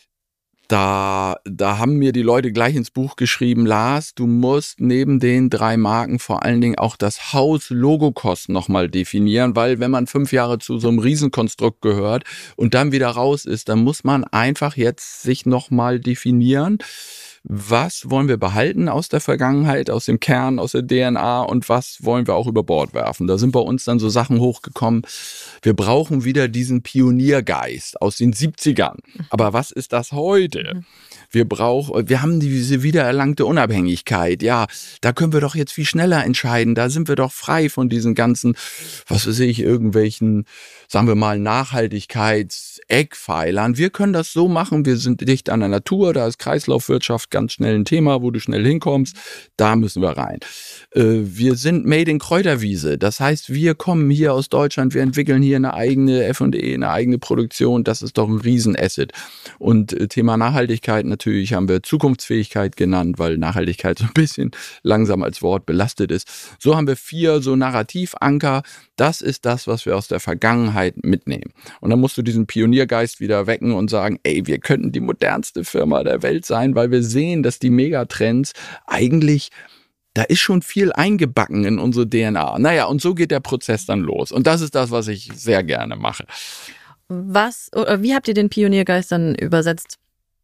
Da, da haben mir die Leute gleich ins Buch geschrieben, Lars, du musst neben den drei Marken vor allen Dingen auch das Haus Logocos nochmal definieren, weil wenn man fünf Jahre zu so einem Riesenkonstrukt gehört und dann wieder raus ist, dann muss man einfach jetzt sich nochmal definieren. Was wollen wir behalten aus der Vergangenheit, aus dem Kern, aus der D N A und was wollen wir auch über Bord werfen? Da sind bei uns dann so Sachen hochgekommen. Wir brauchen wieder diesen Pioniergeist aus den siebzigern. Aber was ist das heute? Wir brauchen, wir haben diese wiedererlangte Unabhängigkeit. Ja, da können wir doch jetzt viel schneller entscheiden. Da sind wir doch frei von diesen ganzen, was weiß ich, irgendwelchen, sagen wir mal, Nachhaltigkeits-Eckpfeilern. Wir können das so machen. Wir sind dicht an der Natur. Da ist Kreislaufwirtschaft ganz schnell ein Thema, wo du schnell hinkommst. Da müssen wir rein. Wir sind made in Kräuterwiese. Das heißt, wir kommen hier aus Deutschland. Wir entwickeln hier eine eigene F und E, eine eigene Produktion. Das ist doch ein Riesenasset. Und Thema Nachhaltigkeit natürlich. Natürlich haben wir Zukunftsfähigkeit genannt, weil Nachhaltigkeit so ein bisschen langsam als Wort belastet ist. So haben wir vier so Narrativanker. Das ist das, was wir aus der Vergangenheit mitnehmen. Und dann musst du diesen Pioniergeist wieder wecken und sagen, ey, wir könnten die modernste Firma der Welt sein, weil wir sehen, dass die Megatrends eigentlich, da ist schon viel eingebacken in unsere D N A. Naja, und so geht der Prozess dann los. Und das ist das, was ich sehr gerne mache. Was, oder wie habt ihr den Pioniergeist dann übersetzt?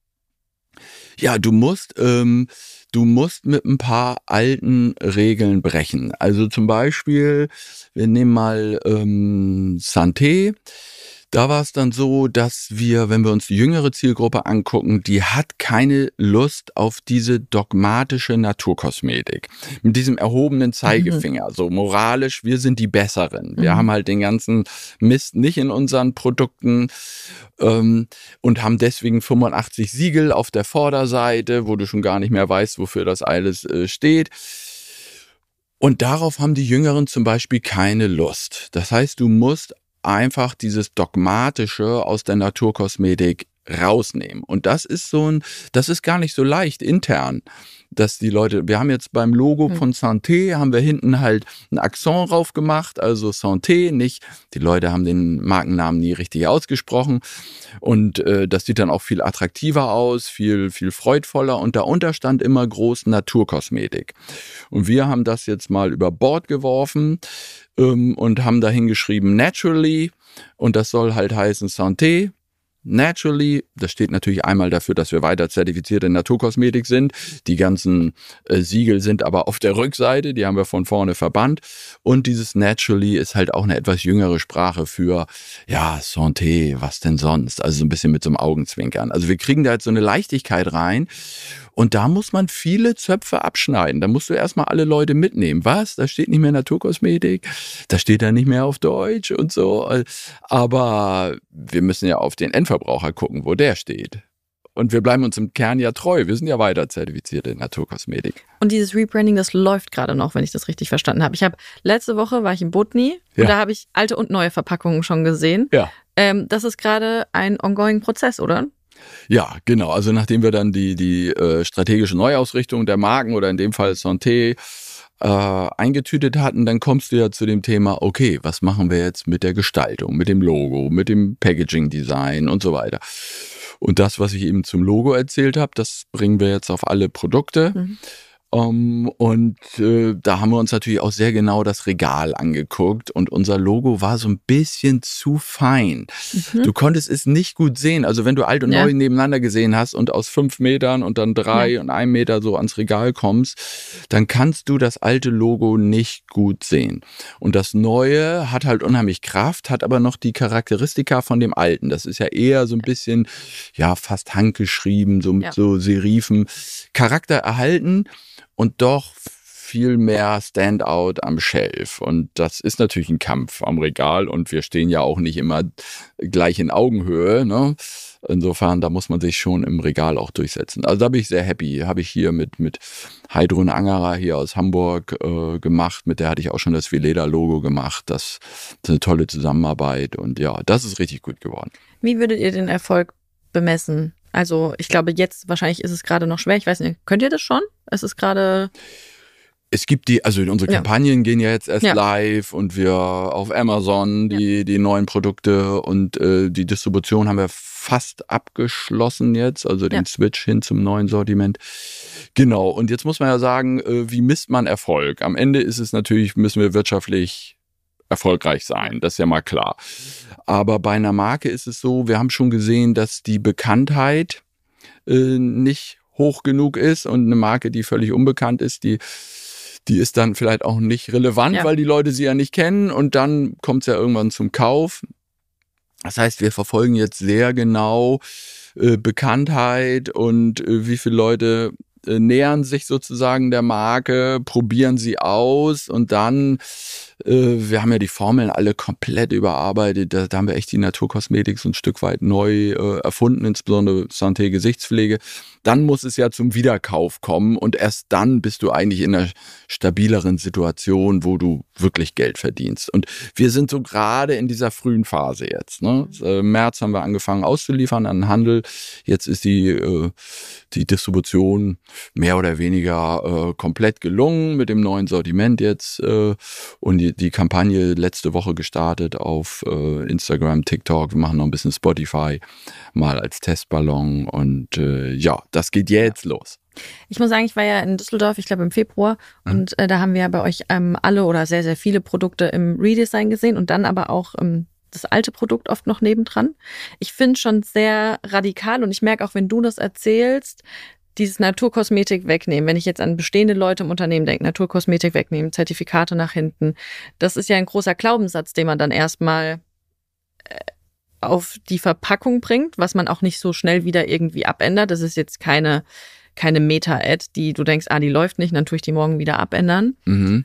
Ja, du musst, ähm, du musst mit ein paar alten Regeln brechen. Also zum Beispiel, wir nehmen mal ähm, Santé. Da war es dann so, dass wir, wenn wir uns die jüngere Zielgruppe angucken, die hat keine Lust auf diese dogmatische Naturkosmetik. Mit diesem erhobenen Zeigefinger, mhm. so moralisch, wir sind die Besseren. Wir mhm. haben halt den ganzen Mist nicht in unseren Produkten ähm, und haben deswegen fünfundachtzig Siegel auf der Vorderseite, wo du schon gar nicht mehr weißt, wofür das alles äh, steht. Und darauf haben die Jüngeren zum Beispiel keine Lust. Das heißt, du musst einfach dieses Dogmatische aus der Naturkosmetik rausnehmen. Und das ist so ein, das ist gar nicht so leicht intern, dass die Leute, wir haben jetzt beim Logo von Santé, haben wir hinten halt ein Akzent drauf gemacht, also Santé, nicht, die Leute haben den Markennamen nie richtig ausgesprochen und äh, das sieht dann auch viel attraktiver aus, viel, viel freudvoller und darunter stand immer groß Naturkosmetik. Und wir haben das jetzt mal über Bord geworfen ähm, und haben da hingeschrieben Naturally und das soll halt heißen Santé. Naturally, das steht natürlich einmal dafür, dass wir weiter zertifizierte Naturkosmetik sind. Die ganzen äh, Siegel sind aber auf der Rückseite, die haben wir von vorne verbannt. Und dieses Naturally ist halt auch eine etwas jüngere Sprache für, ja, Santé, was denn sonst? Also so ein bisschen mit so einem Augenzwinkern. Also wir kriegen da jetzt so eine Leichtigkeit rein. Und da muss man viele Zöpfe abschneiden. Da musst du erstmal alle Leute mitnehmen. Was? Da steht nicht mehr Naturkosmetik, da steht da nicht mehr auf Deutsch und so. Aber wir müssen ja auf den Endverbraucher gucken, wo der steht. Und wir bleiben uns im Kern ja treu. Wir sind ja weiter zertifizierte Naturkosmetik. Und dieses Rebranding, das läuft gerade noch, wenn ich das richtig verstanden habe. Ich habe letzte Woche war ich in Botny ja. und da habe ich alte und neue Verpackungen schon gesehen. Ja. Ähm, das ist gerade ein ongoing Prozess, oder? Ja, genau. Also nachdem wir dann die, die äh, strategische Neuausrichtung der Marken oder in dem Fall Santé äh, eingetütet hatten, dann kommst du ja zu dem Thema, okay, was machen wir jetzt mit der Gestaltung, mit dem Logo, mit dem Packaging-Design und so weiter. Und das, was ich eben zum Logo erzählt habe, das bringen wir jetzt auf alle Produkte. Mhm. Um, und äh, da haben wir uns natürlich auch sehr genau das Regal angeguckt und unser Logo war so ein bisschen zu fein. Mhm. Du konntest es nicht gut sehen. Also wenn du alt und ja. neu nebeneinander gesehen hast und aus fünf Metern und dann drei ja. und einem Meter so ans Regal kommst, dann kannst du das alte Logo nicht gut sehen. Und das Neue hat halt unheimlich Kraft, hat aber noch die Charakteristika von dem Alten. Das ist ja eher so ein bisschen, ja, fast handgeschrieben, so mit ja. so Serifen. Charakter erhalten. Und doch viel mehr Standout am Shelf. Und das ist natürlich ein Kampf am Regal und wir stehen ja auch nicht immer gleich in Augenhöhe, ne? Insofern, da muss man sich schon im Regal auch durchsetzen. Also da bin ich sehr happy. Habe ich hier mit, mit Heidrun Angerer hier aus Hamburg äh, gemacht. Mit der hatte ich auch schon das Veleda-Logo gemacht. Das, das ist eine tolle Zusammenarbeit und ja, das ist richtig gut geworden. Wie würdet ihr den Erfolg bemessen? Also ich glaube, jetzt wahrscheinlich ist es gerade noch schwer. Ich weiß nicht, könnt ihr das schon? Es ist gerade... Es gibt die, also unsere Kampagnen ja. gehen ja jetzt erst ja. live und wir auf Amazon die ja. die neuen Produkte und äh, die Distribution haben wir fast abgeschlossen jetzt, also den ja. Switch hin zum neuen Sortiment. Genau, und jetzt muss man ja sagen, äh, wie misst man Erfolg? Am Ende ist es natürlich, müssen wir wirtschaftlich erfolgreich sein, das ist ja mal klar. Aber bei einer Marke ist es so, wir haben schon gesehen, dass die Bekanntheit äh, nicht hoch genug ist und eine Marke, die völlig unbekannt ist, die Die ist dann vielleicht auch nicht relevant, ja. weil die Leute sie ja nicht kennen und dann kommt es ja irgendwann zum Kauf. Das heißt, wir verfolgen jetzt sehr genau äh, Bekanntheit und äh, wie viele Leute äh, nähern sich sozusagen der Marke, probieren sie aus und dann, äh, wir haben ja die Formeln alle komplett überarbeitet, da, da haben wir echt die Naturkosmetik so ein Stück weit neu äh, erfunden, insbesondere Santé-Gesichtspflege. Dann muss es ja zum Wiederkauf kommen und erst dann bist du eigentlich in einer stabileren Situation, wo du wirklich Geld verdienst. Und wir sind so gerade in dieser frühen Phase jetzt. Ne? Im März haben wir angefangen auszuliefern an den Handel. Jetzt ist die, äh, die Distribution mehr oder weniger äh, komplett gelungen mit dem neuen Sortiment jetzt. Äh, und die, die Kampagne letzte Woche gestartet auf äh, Instagram, TikTok. Wir machen noch ein bisschen Spotify mal als Testballon und äh, ja, das geht jetzt los. Ich muss sagen, ich war ja in Düsseldorf, ich glaube im Februar mhm. und äh, da haben wir ja bei euch ähm, alle oder sehr, sehr viele Produkte im Redesign gesehen und dann aber auch ähm, das alte Produkt oft noch nebendran. Ich finde schon sehr radikal und ich merke auch, wenn du das erzählst, dieses Naturkosmetik wegnehmen, wenn ich jetzt an bestehende Leute im Unternehmen denke, Naturkosmetik wegnehmen, Zertifikate nach hinten, das ist ja ein großer Glaubenssatz, den man dann erstmal äh, auf die Verpackung bringt, was man auch nicht so schnell wieder irgendwie abändert. Das ist jetzt keine, keine Meta-Ad, die du denkst, ah, die läuft nicht, dann tue ich die morgen wieder abändern. Mhm.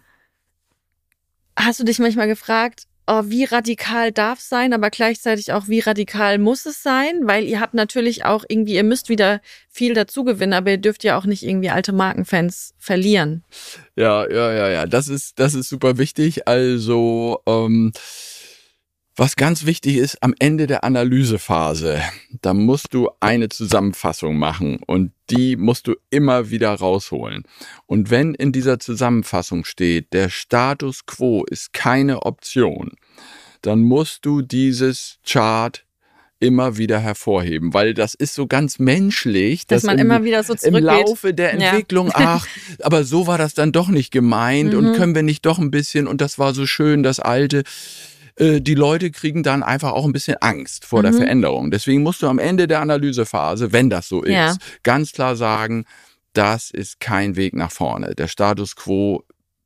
Hast du dich manchmal gefragt, oh, wie radikal darf es sein, aber gleichzeitig auch, wie radikal muss es sein? Weil ihr habt natürlich auch irgendwie, ihr müsst wieder viel dazugewinnen, aber ihr dürft ja auch nicht irgendwie alte Markenfans verlieren. Ja, ja, ja, ja, das ist, das ist super wichtig. Also, ähm, was ganz wichtig ist, am Ende der Analysephase, da musst du eine Zusammenfassung machen und die musst du immer wieder rausholen. Und wenn in dieser Zusammenfassung steht, der Status quo ist keine Option, dann musst du dieses Chart immer wieder hervorheben, weil das ist so ganz menschlich, dass, dass man im, immer wieder so zurückgeht. Im Laufe der Entwicklung, ja. ach, aber so war das dann doch nicht gemeint mhm. und können wir nicht doch ein bisschen und das war so schön, das Alte. Die Leute kriegen dann einfach auch ein bisschen Angst vor mhm. der Veränderung. Deswegen musst du am Ende der Analysephase, wenn das so ist, ja. ganz klar sagen, das ist kein Weg nach vorne. Der Status quo,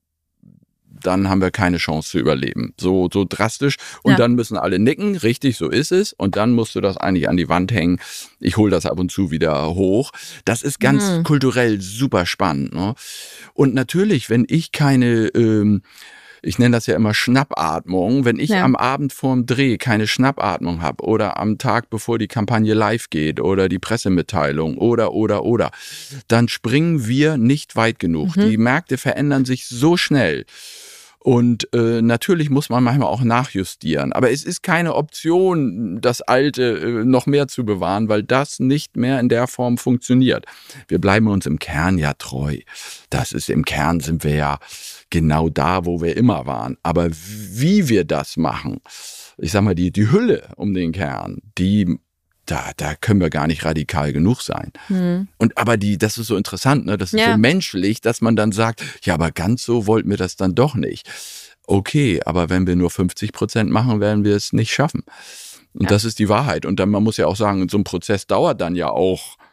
dann haben wir keine Chance zu überleben. So, so drastisch. Und ja. dann müssen alle nicken, richtig, so ist es. Und dann musst du das eigentlich an die Wand hängen. Ich hole das ab und zu wieder hoch. Das ist ganz mhm. kulturell super spannend. Ne? Und natürlich, wenn ich keine... Ähm, ich nenne das ja immer Schnappatmung. Wenn ich ja. am Abend vorm Dreh keine Schnappatmung habe oder am Tag, bevor die Kampagne live geht oder die Pressemitteilung oder, oder, oder, dann springen wir nicht weit genug. Mhm. Die Märkte verändern sich so schnell. Und äh, natürlich muss man manchmal auch nachjustieren. Aber es ist keine Option, das Alte äh, noch mehr zu bewahren, weil das nicht mehr in der Form funktioniert. Wir bleiben uns im Kern ja treu. Das ist im Kern sind wir ja genau da, wo wir immer waren. Aber wie wir das machen, ich sag mal, die, die Hülle um den Kern, die Da, da können wir gar nicht radikal genug sein. Mhm. Und aber die, das ist so interessant, ne? Das ist ja. so menschlich, dass man dann sagt, ja, aber ganz so wollten wir das dann doch nicht. Okay, aber wenn wir nur fünfzig Prozent machen, werden wir es nicht schaffen. Und ja. das ist die Wahrheit. Und dann, man muss ja auch sagen, so ein Prozess dauert dann ja auch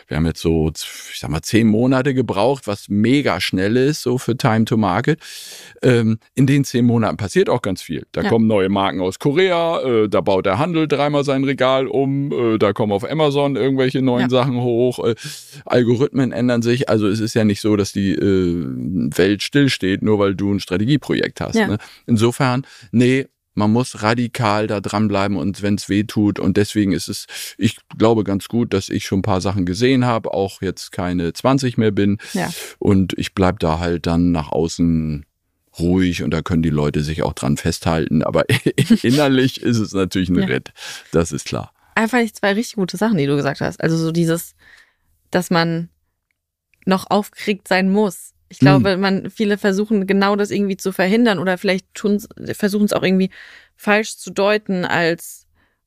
wir haben jetzt so, ich sag mal, zehn Monate gebraucht, was mega schnell ist, so für Time to Market. Ähm, in den zehn Monaten passiert auch ganz viel. Da ja. kommen neue Marken aus Korea, äh, da baut der Handel dreimal sein Regal um, äh, da kommen auf Amazon irgendwelche neuen ja. Sachen hoch, äh, Algorithmen ändern sich. Also es ist ja nicht so, dass die äh, Welt stillsteht, nur weil du ein Strategieprojekt hast. Ja. Ne? Insofern, nee, man muss radikal da dranbleiben und wenn es weh tut und deswegen ist es, ich glaube ganz gut, dass ich schon ein paar Sachen gesehen habe, auch jetzt keine zwanzig mehr bin ja. und ich bleib da halt dann nach außen ruhig und da können die Leute sich auch dran festhalten, aber innerlich ist es natürlich ein ja. Ritt, das ist klar. Einfach nicht zwei richtig gute Sachen, die du gesagt hast, also so dieses, dass man noch aufgeregt sein muss. Ich glaube, man, viele versuchen genau das irgendwie zu verhindern oder vielleicht tun, versuchen es auch irgendwie falsch zu deuten als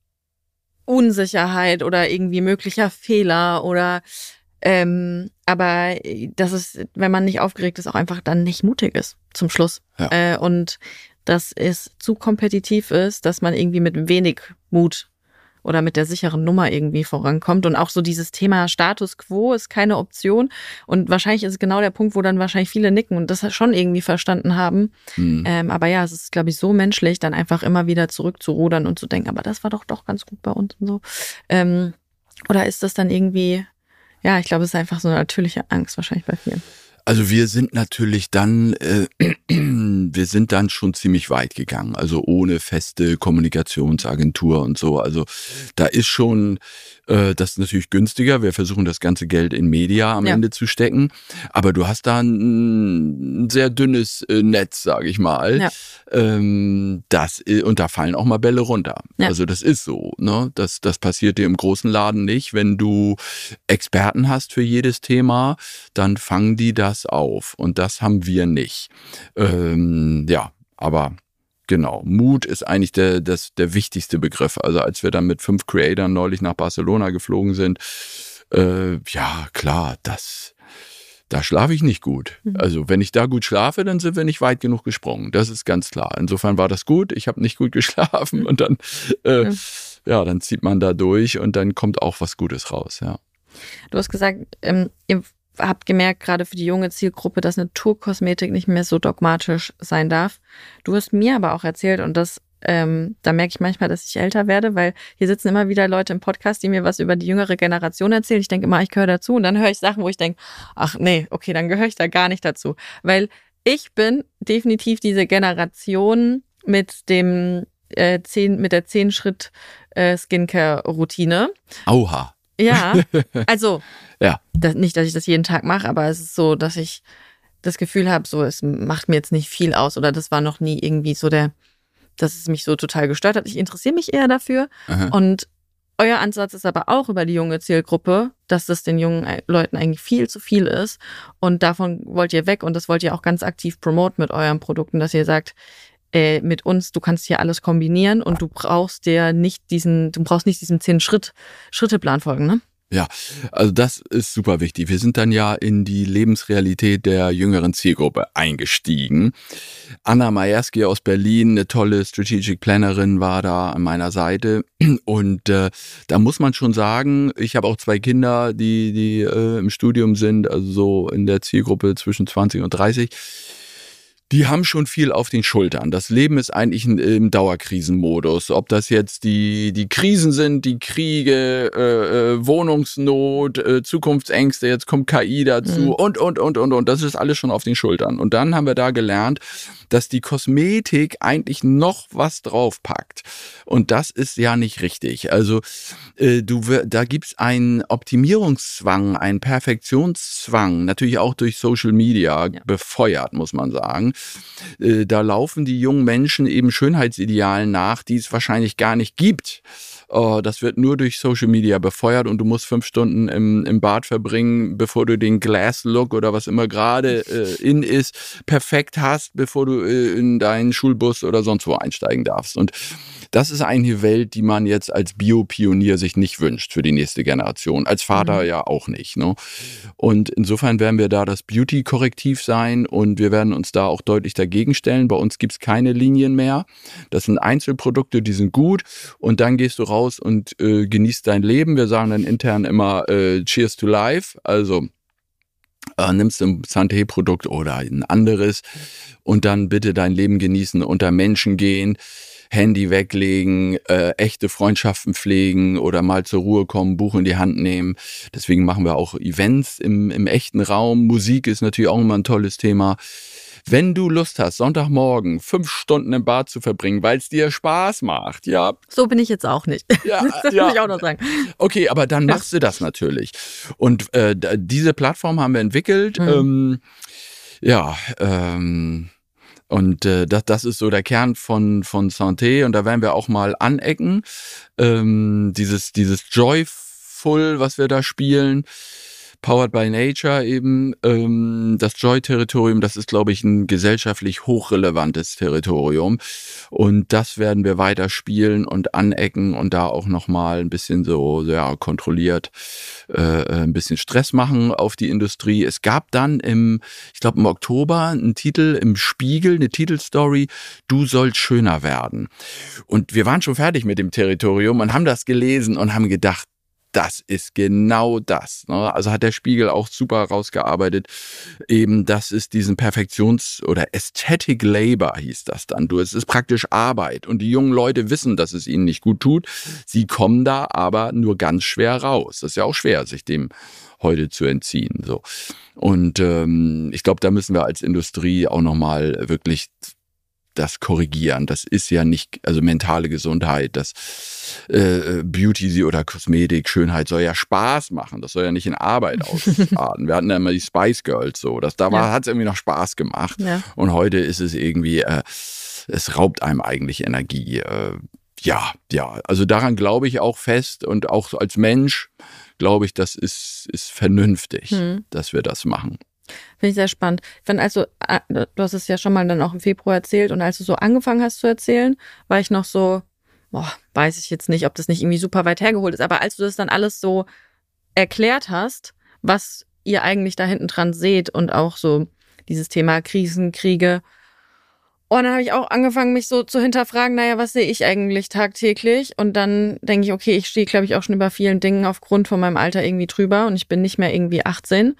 Unsicherheit oder irgendwie möglicher Fehler oder ähm, aber dass es, wenn man nicht aufgeregt ist, auch einfach dann nicht mutig ist zum Schluss. Ja. Äh, und dass es zu kompetitiv ist, dass man irgendwie mit wenig Mut oder mit der sicheren Nummer irgendwie vorankommt. Und auch so dieses Thema Status Quo ist keine Option. Und wahrscheinlich ist es genau der Punkt, wo dann wahrscheinlich viele nicken und das schon irgendwie verstanden haben. Mhm. Ähm, aber ja, es ist, glaube ich, so menschlich, dann einfach immer wieder zurückzurudern und zu denken, aber das war doch doch ganz gut bei uns und so. Ähm, oder ist das dann irgendwie, ja, ich glaube, es ist einfach so eine natürliche Angst wahrscheinlich bei vielen. Also wir sind natürlich dann, äh, wir sind dann schon ziemlich weit gegangen, also ohne feste Kommunikationsagentur und so. Also da ist schon, äh, das ist natürlich günstiger. Wir versuchen das ganze Geld in Media am ja. Ende zu stecken, aber du hast da ein, ein sehr dünnes äh, Netz, sage ich mal. Ja. Ähm, das und da fallen auch mal Bälle runter. Ja. Also das ist so, ne? Das, das passiert dir im großen Laden nicht. Wenn du Experten hast für jedes Thema, dann fangen die das auf und das haben wir nicht. Ähm, ja, aber genau, Mut ist eigentlich der, das, der wichtigste Begriff. Also als wir dann mit fünf Creatoren neulich nach Barcelona geflogen sind, äh, ja klar, das, da schlafe ich nicht gut. Mhm. Also wenn ich da gut schlafe, dann sind wir nicht weit genug gesprungen. Das ist ganz klar. Insofern war das gut. Ich habe nicht gut geschlafen mhm. und dann, äh, mhm. ja, dann zieht man da durch und dann kommt auch was Gutes raus. Ja. Du hast gesagt, ähm, ihr habt gemerkt, gerade für die junge Zielgruppe, dass Naturkosmetik nicht mehr so dogmatisch sein darf. Du hast mir aber auch erzählt, und das, ähm, da merke ich manchmal, dass ich älter werde, weil hier sitzen immer wieder Leute im Podcast, die mir was über die jüngere Generation erzählen. Ich denke immer, ich gehöre dazu. Und dann höre ich Sachen, wo ich denke, ach nee, okay, dann gehöre ich da gar nicht dazu. Weil ich bin definitiv diese Generation mit dem äh, zehn, mit der zehn Schritt äh, Skincare-Routine. Auha. Ja, also ja. das, nicht, dass ich das jeden Tag mache, aber es ist so, dass ich das Gefühl habe, so es macht mir jetzt nicht viel aus oder das war noch nie irgendwie so der, dass es mich so total gestört hat. Ich interessiere mich eher dafür. Aha. Und euer Ansatz ist aber auch über die junge Zielgruppe, dass das den jungen Leuten eigentlich viel zu viel ist und davon wollt ihr weg und das wollt ihr auch ganz aktiv promoten mit euren Produkten, dass ihr sagt, äh, mit uns, du kannst hier alles kombinieren und du brauchst dir nicht diesen, du brauchst nicht diesen zehn Schritt, Schritteplan folgen, ne? Ja, also das ist super wichtig. Wir sind dann ja in die Lebensrealität der jüngeren Zielgruppe eingestiegen. Anna Majerski aus Berlin, eine tolle Strategic Plannerin, war da an meiner Seite. Und äh, da muss man schon sagen, ich habe auch zwei Kinder, die, die äh, im Studium sind, also so in der Zielgruppe zwischen zwanzig und dreißig. Die haben schon viel auf den Schultern. Das Leben ist eigentlich im Dauerkrisenmodus. Ob das jetzt die die Krisen sind, die Kriege, äh, äh, Wohnungsnot, äh, Zukunftsängste, jetzt kommt K I dazu mhm. und, und, und, und, und. Das ist alles schon auf den Schultern. Und dann haben wir da gelernt, dass die Kosmetik eigentlich noch was draufpackt. Und das ist ja nicht richtig. Also äh, du, da gibt's einen Optimierungszwang, einen Perfektionszwang, natürlich auch durch Social Media ja. befeuert, muss man sagen. Äh, da laufen die jungen Menschen eben Schönheitsidealen nach, die es wahrscheinlich gar nicht gibt. Uh, das wird nur durch Social Media befeuert und du musst fünf Stunden im, im Bad verbringen, bevor du den Glass-Look oder was immer gerade äh, in ist, perfekt hast, bevor du äh, in deinen Schulbus oder sonst wo einsteigen darfst. Und Das ist eine Welt, die man jetzt als Biopionier sich nicht wünscht für die nächste Generation. Als Vater mhm. ja auch nicht. Ne? Und insofern werden wir da das Beauty-Korrektiv sein und wir werden uns da auch deutlich dagegen stellen. Bei uns gibt's keine Linien mehr. Das sind Einzelprodukte, die sind gut und dann gehst du raus und äh, genießt dein Leben. Wir sagen dann intern immer äh, Cheers to Life, also Äh, nimmst du ein Santé-Produkt oder ein anderes und dann bitte dein Leben genießen, unter Menschen gehen, Handy weglegen, äh, echte Freundschaften pflegen oder mal zur Ruhe kommen, Buch in die Hand nehmen. Deswegen machen wir auch Events im, im echten Raum. Musik ist natürlich auch immer ein tolles Thema. Wenn du Lust hast, Sonntagmorgen fünf Stunden im Bad zu verbringen, weil es dir Spaß macht, ja. So bin ich jetzt auch nicht. Ja, das ja. will ich auch noch sagen. Okay, aber dann machst du das natürlich. Und äh, diese Plattform haben wir entwickelt. Mhm. Ähm, ja, ähm, und äh, das, das ist so der Kern von, von Santé. Und da werden wir auch mal anecken. Ähm, dieses, dieses Joyful, was wir da spielen. Powered by Nature eben, ähm, das Joy-Territorium, das ist, glaube ich, ein gesellschaftlich hochrelevantes Territorium und das werden wir weiter spielen und anecken und da auch nochmal ein bisschen so ja, kontrolliert äh, ein bisschen Stress machen auf die Industrie. Es gab dann im, ich glaube im Oktober einen Titel im Spiegel, eine Titelstory, Du sollst schöner werden. Und wir waren schon fertig mit dem Territorium und haben das gelesen und haben gedacht, das ist genau das. Ne? Also hat der Spiegel auch super rausgearbeitet. Eben, das ist diesen Perfektions- oder Aesthetic Labor hieß das dann. Du, es ist praktisch Arbeit. Und die jungen Leute wissen, dass es ihnen nicht gut tut. Sie kommen da aber nur ganz schwer raus. Das ist ja auch schwer, sich dem heute zu entziehen. So. Und ähm, ich glaube, da müssen wir als Industrie auch nochmal wirklich das korrigieren. Das ist ja nicht, also mentale Gesundheit, das äh, Beauty oder Kosmetik, Schönheit soll ja Spaß machen. Das soll ja nicht in Arbeit ausarten. Wir hatten ja immer die Spice Girls so. Das, da ja. hat es irgendwie noch Spaß gemacht. Ja. Und heute ist es irgendwie, äh, es raubt einem eigentlich Energie. Äh, ja, ja. Also daran glaube ich auch fest und auch als Mensch glaube ich, das ist, ist vernünftig, hm. dass wir das machen. Finde ich sehr spannend. Wenn also, du hast es ja schon mal dann auch im Februar erzählt und als du so angefangen hast zu erzählen, war ich noch so, boah, weiß ich jetzt nicht, ob das nicht irgendwie super weit hergeholt ist, aber als du das dann alles so erklärt hast, was ihr eigentlich da hinten dran seht und auch so dieses Thema Krisen, Kriege, und dann habe ich auch angefangen, mich so zu hinterfragen, naja, was sehe ich eigentlich tagtäglich? Und dann denke ich, okay, ich stehe, glaube ich, auch schon über vielen Dingen aufgrund von meinem Alter irgendwie drüber und ich bin nicht mehr irgendwie achtzehn.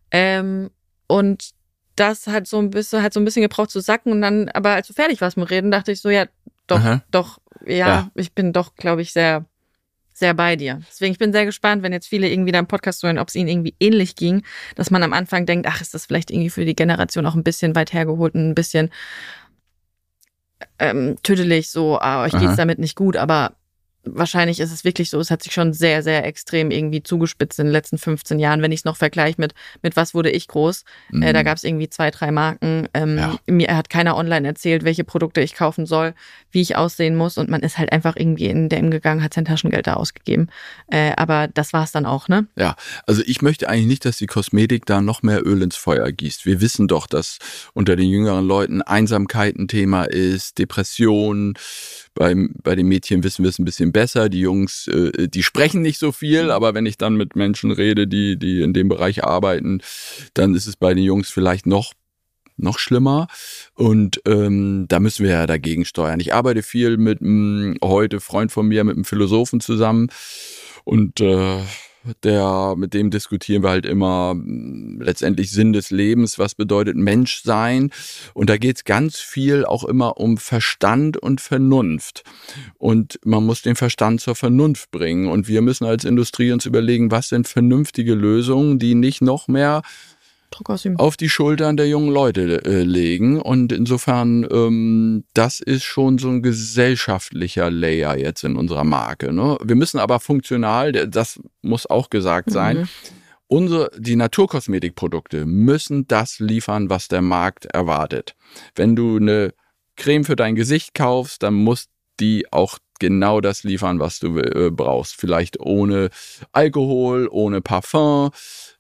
Ähm, und das hat so ein bisschen, hat so ein bisschen gebraucht zu sacken und dann, aber als du fertig warst mit Reden, dachte ich so, ja, doch, Aha. doch, ja, ja, ich bin doch, glaube ich, sehr, sehr bei dir. Deswegen, ich bin sehr gespannt, wenn jetzt viele irgendwie deinen Podcast hören, ob es ihnen irgendwie ähnlich ging, dass man am Anfang denkt, ach, ist das vielleicht irgendwie für die Generation auch ein bisschen weit hergeholt und ein bisschen ähm, tüdelig, so, ah, euch Aha. geht's damit nicht gut, aber wahrscheinlich ist es wirklich so, es hat sich schon sehr, sehr extrem irgendwie zugespitzt in den letzten fünfzehn Jahren, wenn ich es noch vergleiche mit, mit was wurde ich groß. Mhm. Äh, da gab es irgendwie zwei, drei Marken. Ähm, ja. Mir hat keiner online erzählt, welche Produkte ich kaufen soll, wie ich aussehen muss und man ist halt einfach irgendwie in der M gegangen, hat sein Taschengeld da ausgegeben. Äh, aber das war es dann auch, ne? Ja, also ich möchte eigentlich nicht, dass die Kosmetik da noch mehr Öl ins Feuer gießt. Wir wissen doch, dass unter den jüngeren Leuten Einsamkeit ein Thema ist, Depression. Beim, bei den Mädchen wissen wir es ein bisschen besser. Die Jungs, äh, die sprechen nicht so viel, aber wenn ich dann mit Menschen rede, die, die in dem Bereich arbeiten, dann ist es bei den Jungs vielleicht noch, noch schlimmer. Und ähm, da müssen wir ja dagegen steuern. Ich arbeite viel mit einem heute Freund von mir, mit einem Philosophen zusammen und äh, der, mit dem diskutieren wir halt immer letztendlich Sinn des Lebens, was bedeutet Menschsein. Und da geht es ganz viel auch immer um Verstand und Vernunft. Und man muss den Verstand zur Vernunft bringen. Und wir müssen als Industrie uns überlegen, was sind vernünftige Lösungen, die nicht noch mehr auf die Schultern der jungen Leute äh, legen. Und insofern, ähm, das ist schon so ein gesellschaftlicher Layer jetzt in unserer Marke. Ne? Wir müssen aber funktional, das muss auch gesagt sein, mhm. unsere, die Naturkosmetikprodukte müssen das liefern, was der Markt erwartet. Wenn du eine Creme für dein Gesicht kaufst, dann muss die auch genau das liefern, was du äh, brauchst. Vielleicht ohne Alkohol, ohne Parfum,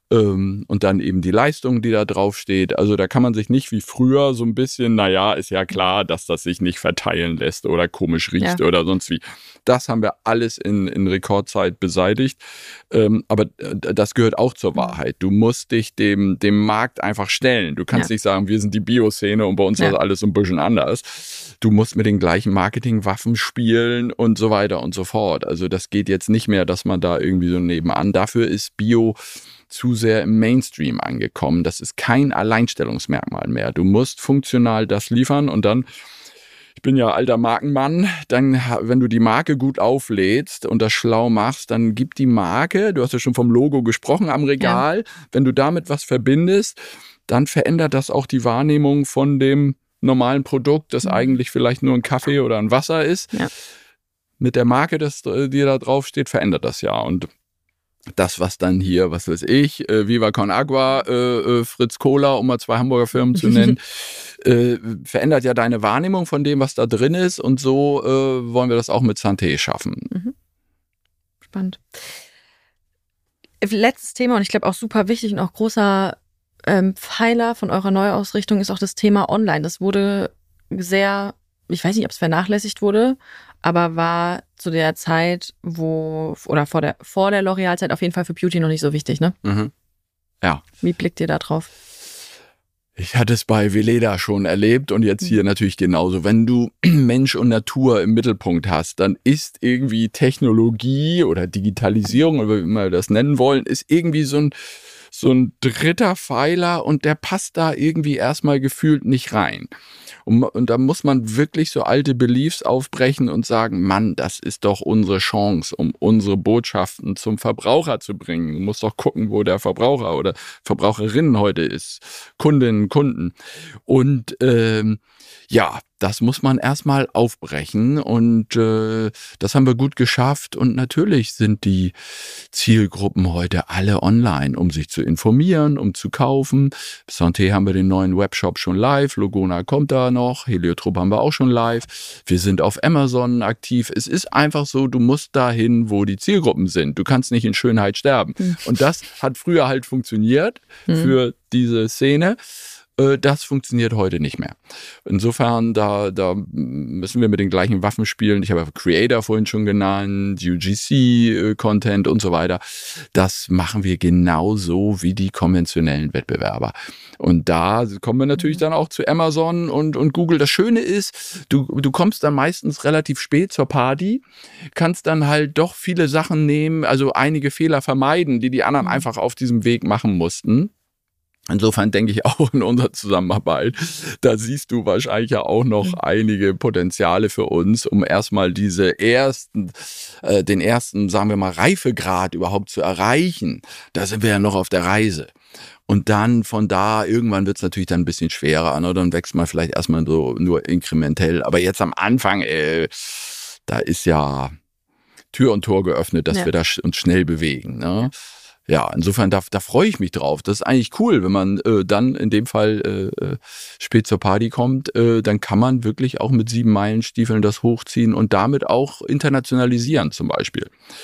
ähm, und dann eben die Leistung, die da drauf steht. Also da kann man sich nicht wie früher so ein bisschen, naja, ist ja klar, dass das sich nicht verteilen lässt oder komisch riecht ja. oder sonst wie. Das haben wir alles in, in Rekordzeit beseitigt. Ähm, aber das gehört auch zur Wahrheit. Du musst dich dem, dem Markt einfach stellen. Du kannst ja. nicht sagen, wir sind die Bio-Szene und bei uns ja. ist alles so ein bisschen anders. Du musst mit den gleichen Marketingwaffen spielen und so weiter und so fort. Also das geht jetzt nicht mehr, dass man da irgendwie so nebenan. Dafür ist Bio zu sehr im Mainstream angekommen. Das ist kein Alleinstellungsmerkmal mehr. Du musst funktional das liefern und dann, ich bin ja alter Markenmann, dann, wenn du die Marke gut auflädst und das schlau machst, dann gibt die Marke, du hast ja schon vom Logo gesprochen am Regal, ja. wenn du damit was verbindest, dann verändert das auch die Wahrnehmung von dem normalen Produkt, das mhm. eigentlich vielleicht nur ein Kaffee oder ein Wasser ist. Ja. Mit der Marke, das, die da drauf steht, verändert das ja. Und das, was dann hier, was weiß ich, äh, Viva Con Agua, äh, äh, Fritz Cola, um mal zwei Hamburger Firmen zu nennen, äh, verändert ja deine Wahrnehmung von dem, was da drin ist. Und so äh, wollen wir das auch mit Santé schaffen. Mhm. Spannend. Letztes Thema und ich glaube auch super wichtig und auch großer ähm, Pfeiler von eurer Neuausrichtung ist auch das Thema Online. Das wurde sehr, ich weiß nicht, ob es vernachlässigt wurde, aber war zu der Zeit, wo, oder vor der, vor der L'Oreal-Zeit auf jeden Fall für Beauty noch nicht so wichtig, ne? Mhm. Ja. Wie blickt ihr da drauf? Ich hatte es bei Veleda schon erlebt und jetzt hier natürlich genauso. Wenn du Mensch und Natur im Mittelpunkt hast, dann ist irgendwie Technologie oder Digitalisierung, oder wie wir das nennen wollen, ist irgendwie so ein, so ein dritter Pfeiler und der passt da irgendwie erstmal gefühlt nicht rein. Und, und da muss man wirklich so alte Beliefs aufbrechen und sagen, Mann, das ist doch unsere Chance, um unsere Botschaften zum Verbraucher zu bringen. Du musst doch gucken, wo der Verbraucher oder Verbraucherin heute ist, Kundinnen, Kunden. Und ähm, ja, das muss man erstmal aufbrechen und äh, das haben wir gut geschafft. Und natürlich sind die Zielgruppen heute alle online, um sich zu informieren, um zu kaufen. Santé haben wir den neuen Webshop schon live, Logona kommt da noch, Heliotrop haben wir auch schon live. Wir sind auf Amazon aktiv. Es ist einfach so, du musst dahin, wo die Zielgruppen sind. Du kannst nicht in Schönheit sterben. Mhm. Und das hat früher halt funktioniert mhm. für diese Szene. Das funktioniert heute nicht mehr. Insofern, da, da müssen wir mit den gleichen Waffen spielen. Ich habe Creator vorhin schon genannt, U G C-Content und so weiter. Das machen wir genauso wie die konventionellen Wettbewerber. Und da kommen wir natürlich dann auch zu Amazon und, und Google. Das Schöne ist, du, du kommst dann meistens relativ spät zur Party, kannst dann halt doch viele Sachen nehmen, also einige Fehler vermeiden, die die anderen einfach auf diesem Weg machen mussten. Insofern denke ich auch in unserer Zusammenarbeit, da siehst du wahrscheinlich ja auch noch einige Potenziale für uns, um erstmal diese ersten, äh, den ersten, sagen wir mal, Reifegrad überhaupt zu erreichen. Da sind wir ja noch auf der Reise. Und dann von da, irgendwann wird es natürlich dann ein bisschen schwerer, ne? Dann wächst man vielleicht erstmal so nur inkrementell. Aber jetzt am Anfang, äh, da ist ja Tür und Tor geöffnet, dass ja. wir da uns schnell bewegen, ne? Ja, insofern, da, da freue ich mich drauf. Das ist eigentlich cool, wenn man äh, dann in dem Fall äh, spät zur Party kommt, äh, dann kann man wirklich auch mit sieben Meilenstiefeln das hochziehen und damit auch internationalisieren zum Beispiel.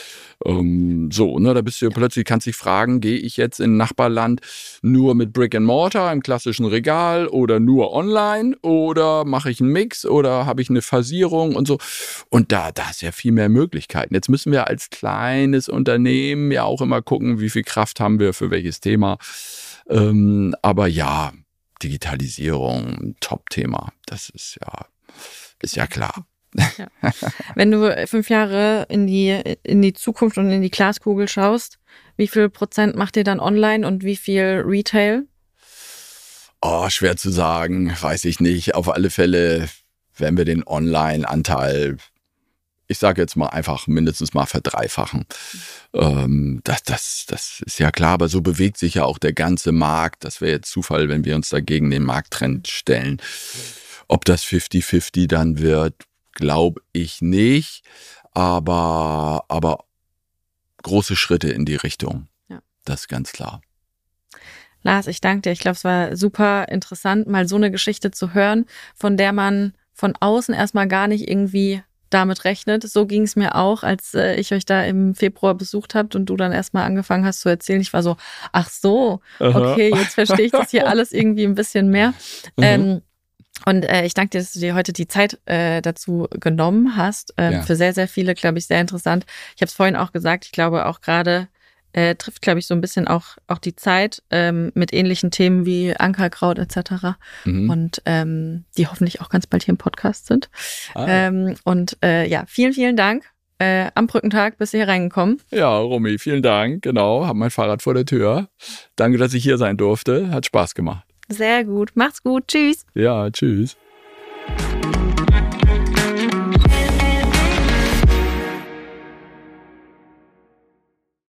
Ähm, so, ne, da bist du ja plötzlich, kannst dich fragen, gehe ich jetzt in ein Nachbarland nur mit Brick and Mortar im klassischen Regal oder nur online oder mache ich einen Mix oder habe ich eine Phasierung und so. Und da, da ist ja viel mehr Möglichkeiten. Jetzt müssen wir als kleines Unternehmen ja auch immer gucken, wie viel Kraft haben wir für welches Thema. Ähm, aber ja, Digitalisierung, Top-Thema. Das ist ja, ist ja klar. Ja. Wenn du fünf Jahre in die, in die Zukunft und in die Glaskugel schaust, wie viel Prozent macht ihr dann online und wie viel Retail? Oh, schwer zu sagen, weiß ich nicht. Auf alle Fälle werden wir den Online-Anteil, ich sage jetzt mal einfach mindestens mal verdreifachen. Ähm, das, das, das ist ja klar, aber so bewegt sich ja auch der ganze Markt. Das wäre jetzt Zufall, wenn wir uns da gegen den Markttrend stellen. Ob das fünfzig fünfzig dann wird, glaube ich nicht, aber, aber große Schritte in die Richtung. Ja. Das ist ganz klar. Lars, ich danke dir. Ich glaube, es war super interessant, mal so eine Geschichte zu hören, von der man von außen erstmal gar nicht irgendwie damit rechnet. So ging es mir auch, als äh, ich euch da im Februar besucht habt und du dann erstmal angefangen hast zu erzählen. Ich war so, ach so, okay, jetzt verstehe ich das hier alles irgendwie ein bisschen mehr. Ähm, und äh, ich danke dir, dass du dir heute die Zeit äh, dazu genommen hast. Ähm, Ja. Für sehr, sehr viele, glaube ich, sehr interessant. Ich habe es vorhin auch gesagt, ich glaube auch gerade Äh, trifft, glaube ich, so ein bisschen auch, auch die Zeit ähm, mit ähnlichen Themen wie Ankerkraut et cetera. Mhm. Und ähm, die hoffentlich auch ganz bald hier im Podcast sind. Ah. Ähm, und äh, ja, vielen, vielen Dank. Äh, am Brückentag bist du hier reingekommen. Ja, Romy, vielen Dank. Genau, habe mein Fahrrad vor der Tür. Danke, dass ich hier sein durfte. Hat Spaß gemacht. Sehr gut. Macht's gut. Tschüss. Ja, tschüss.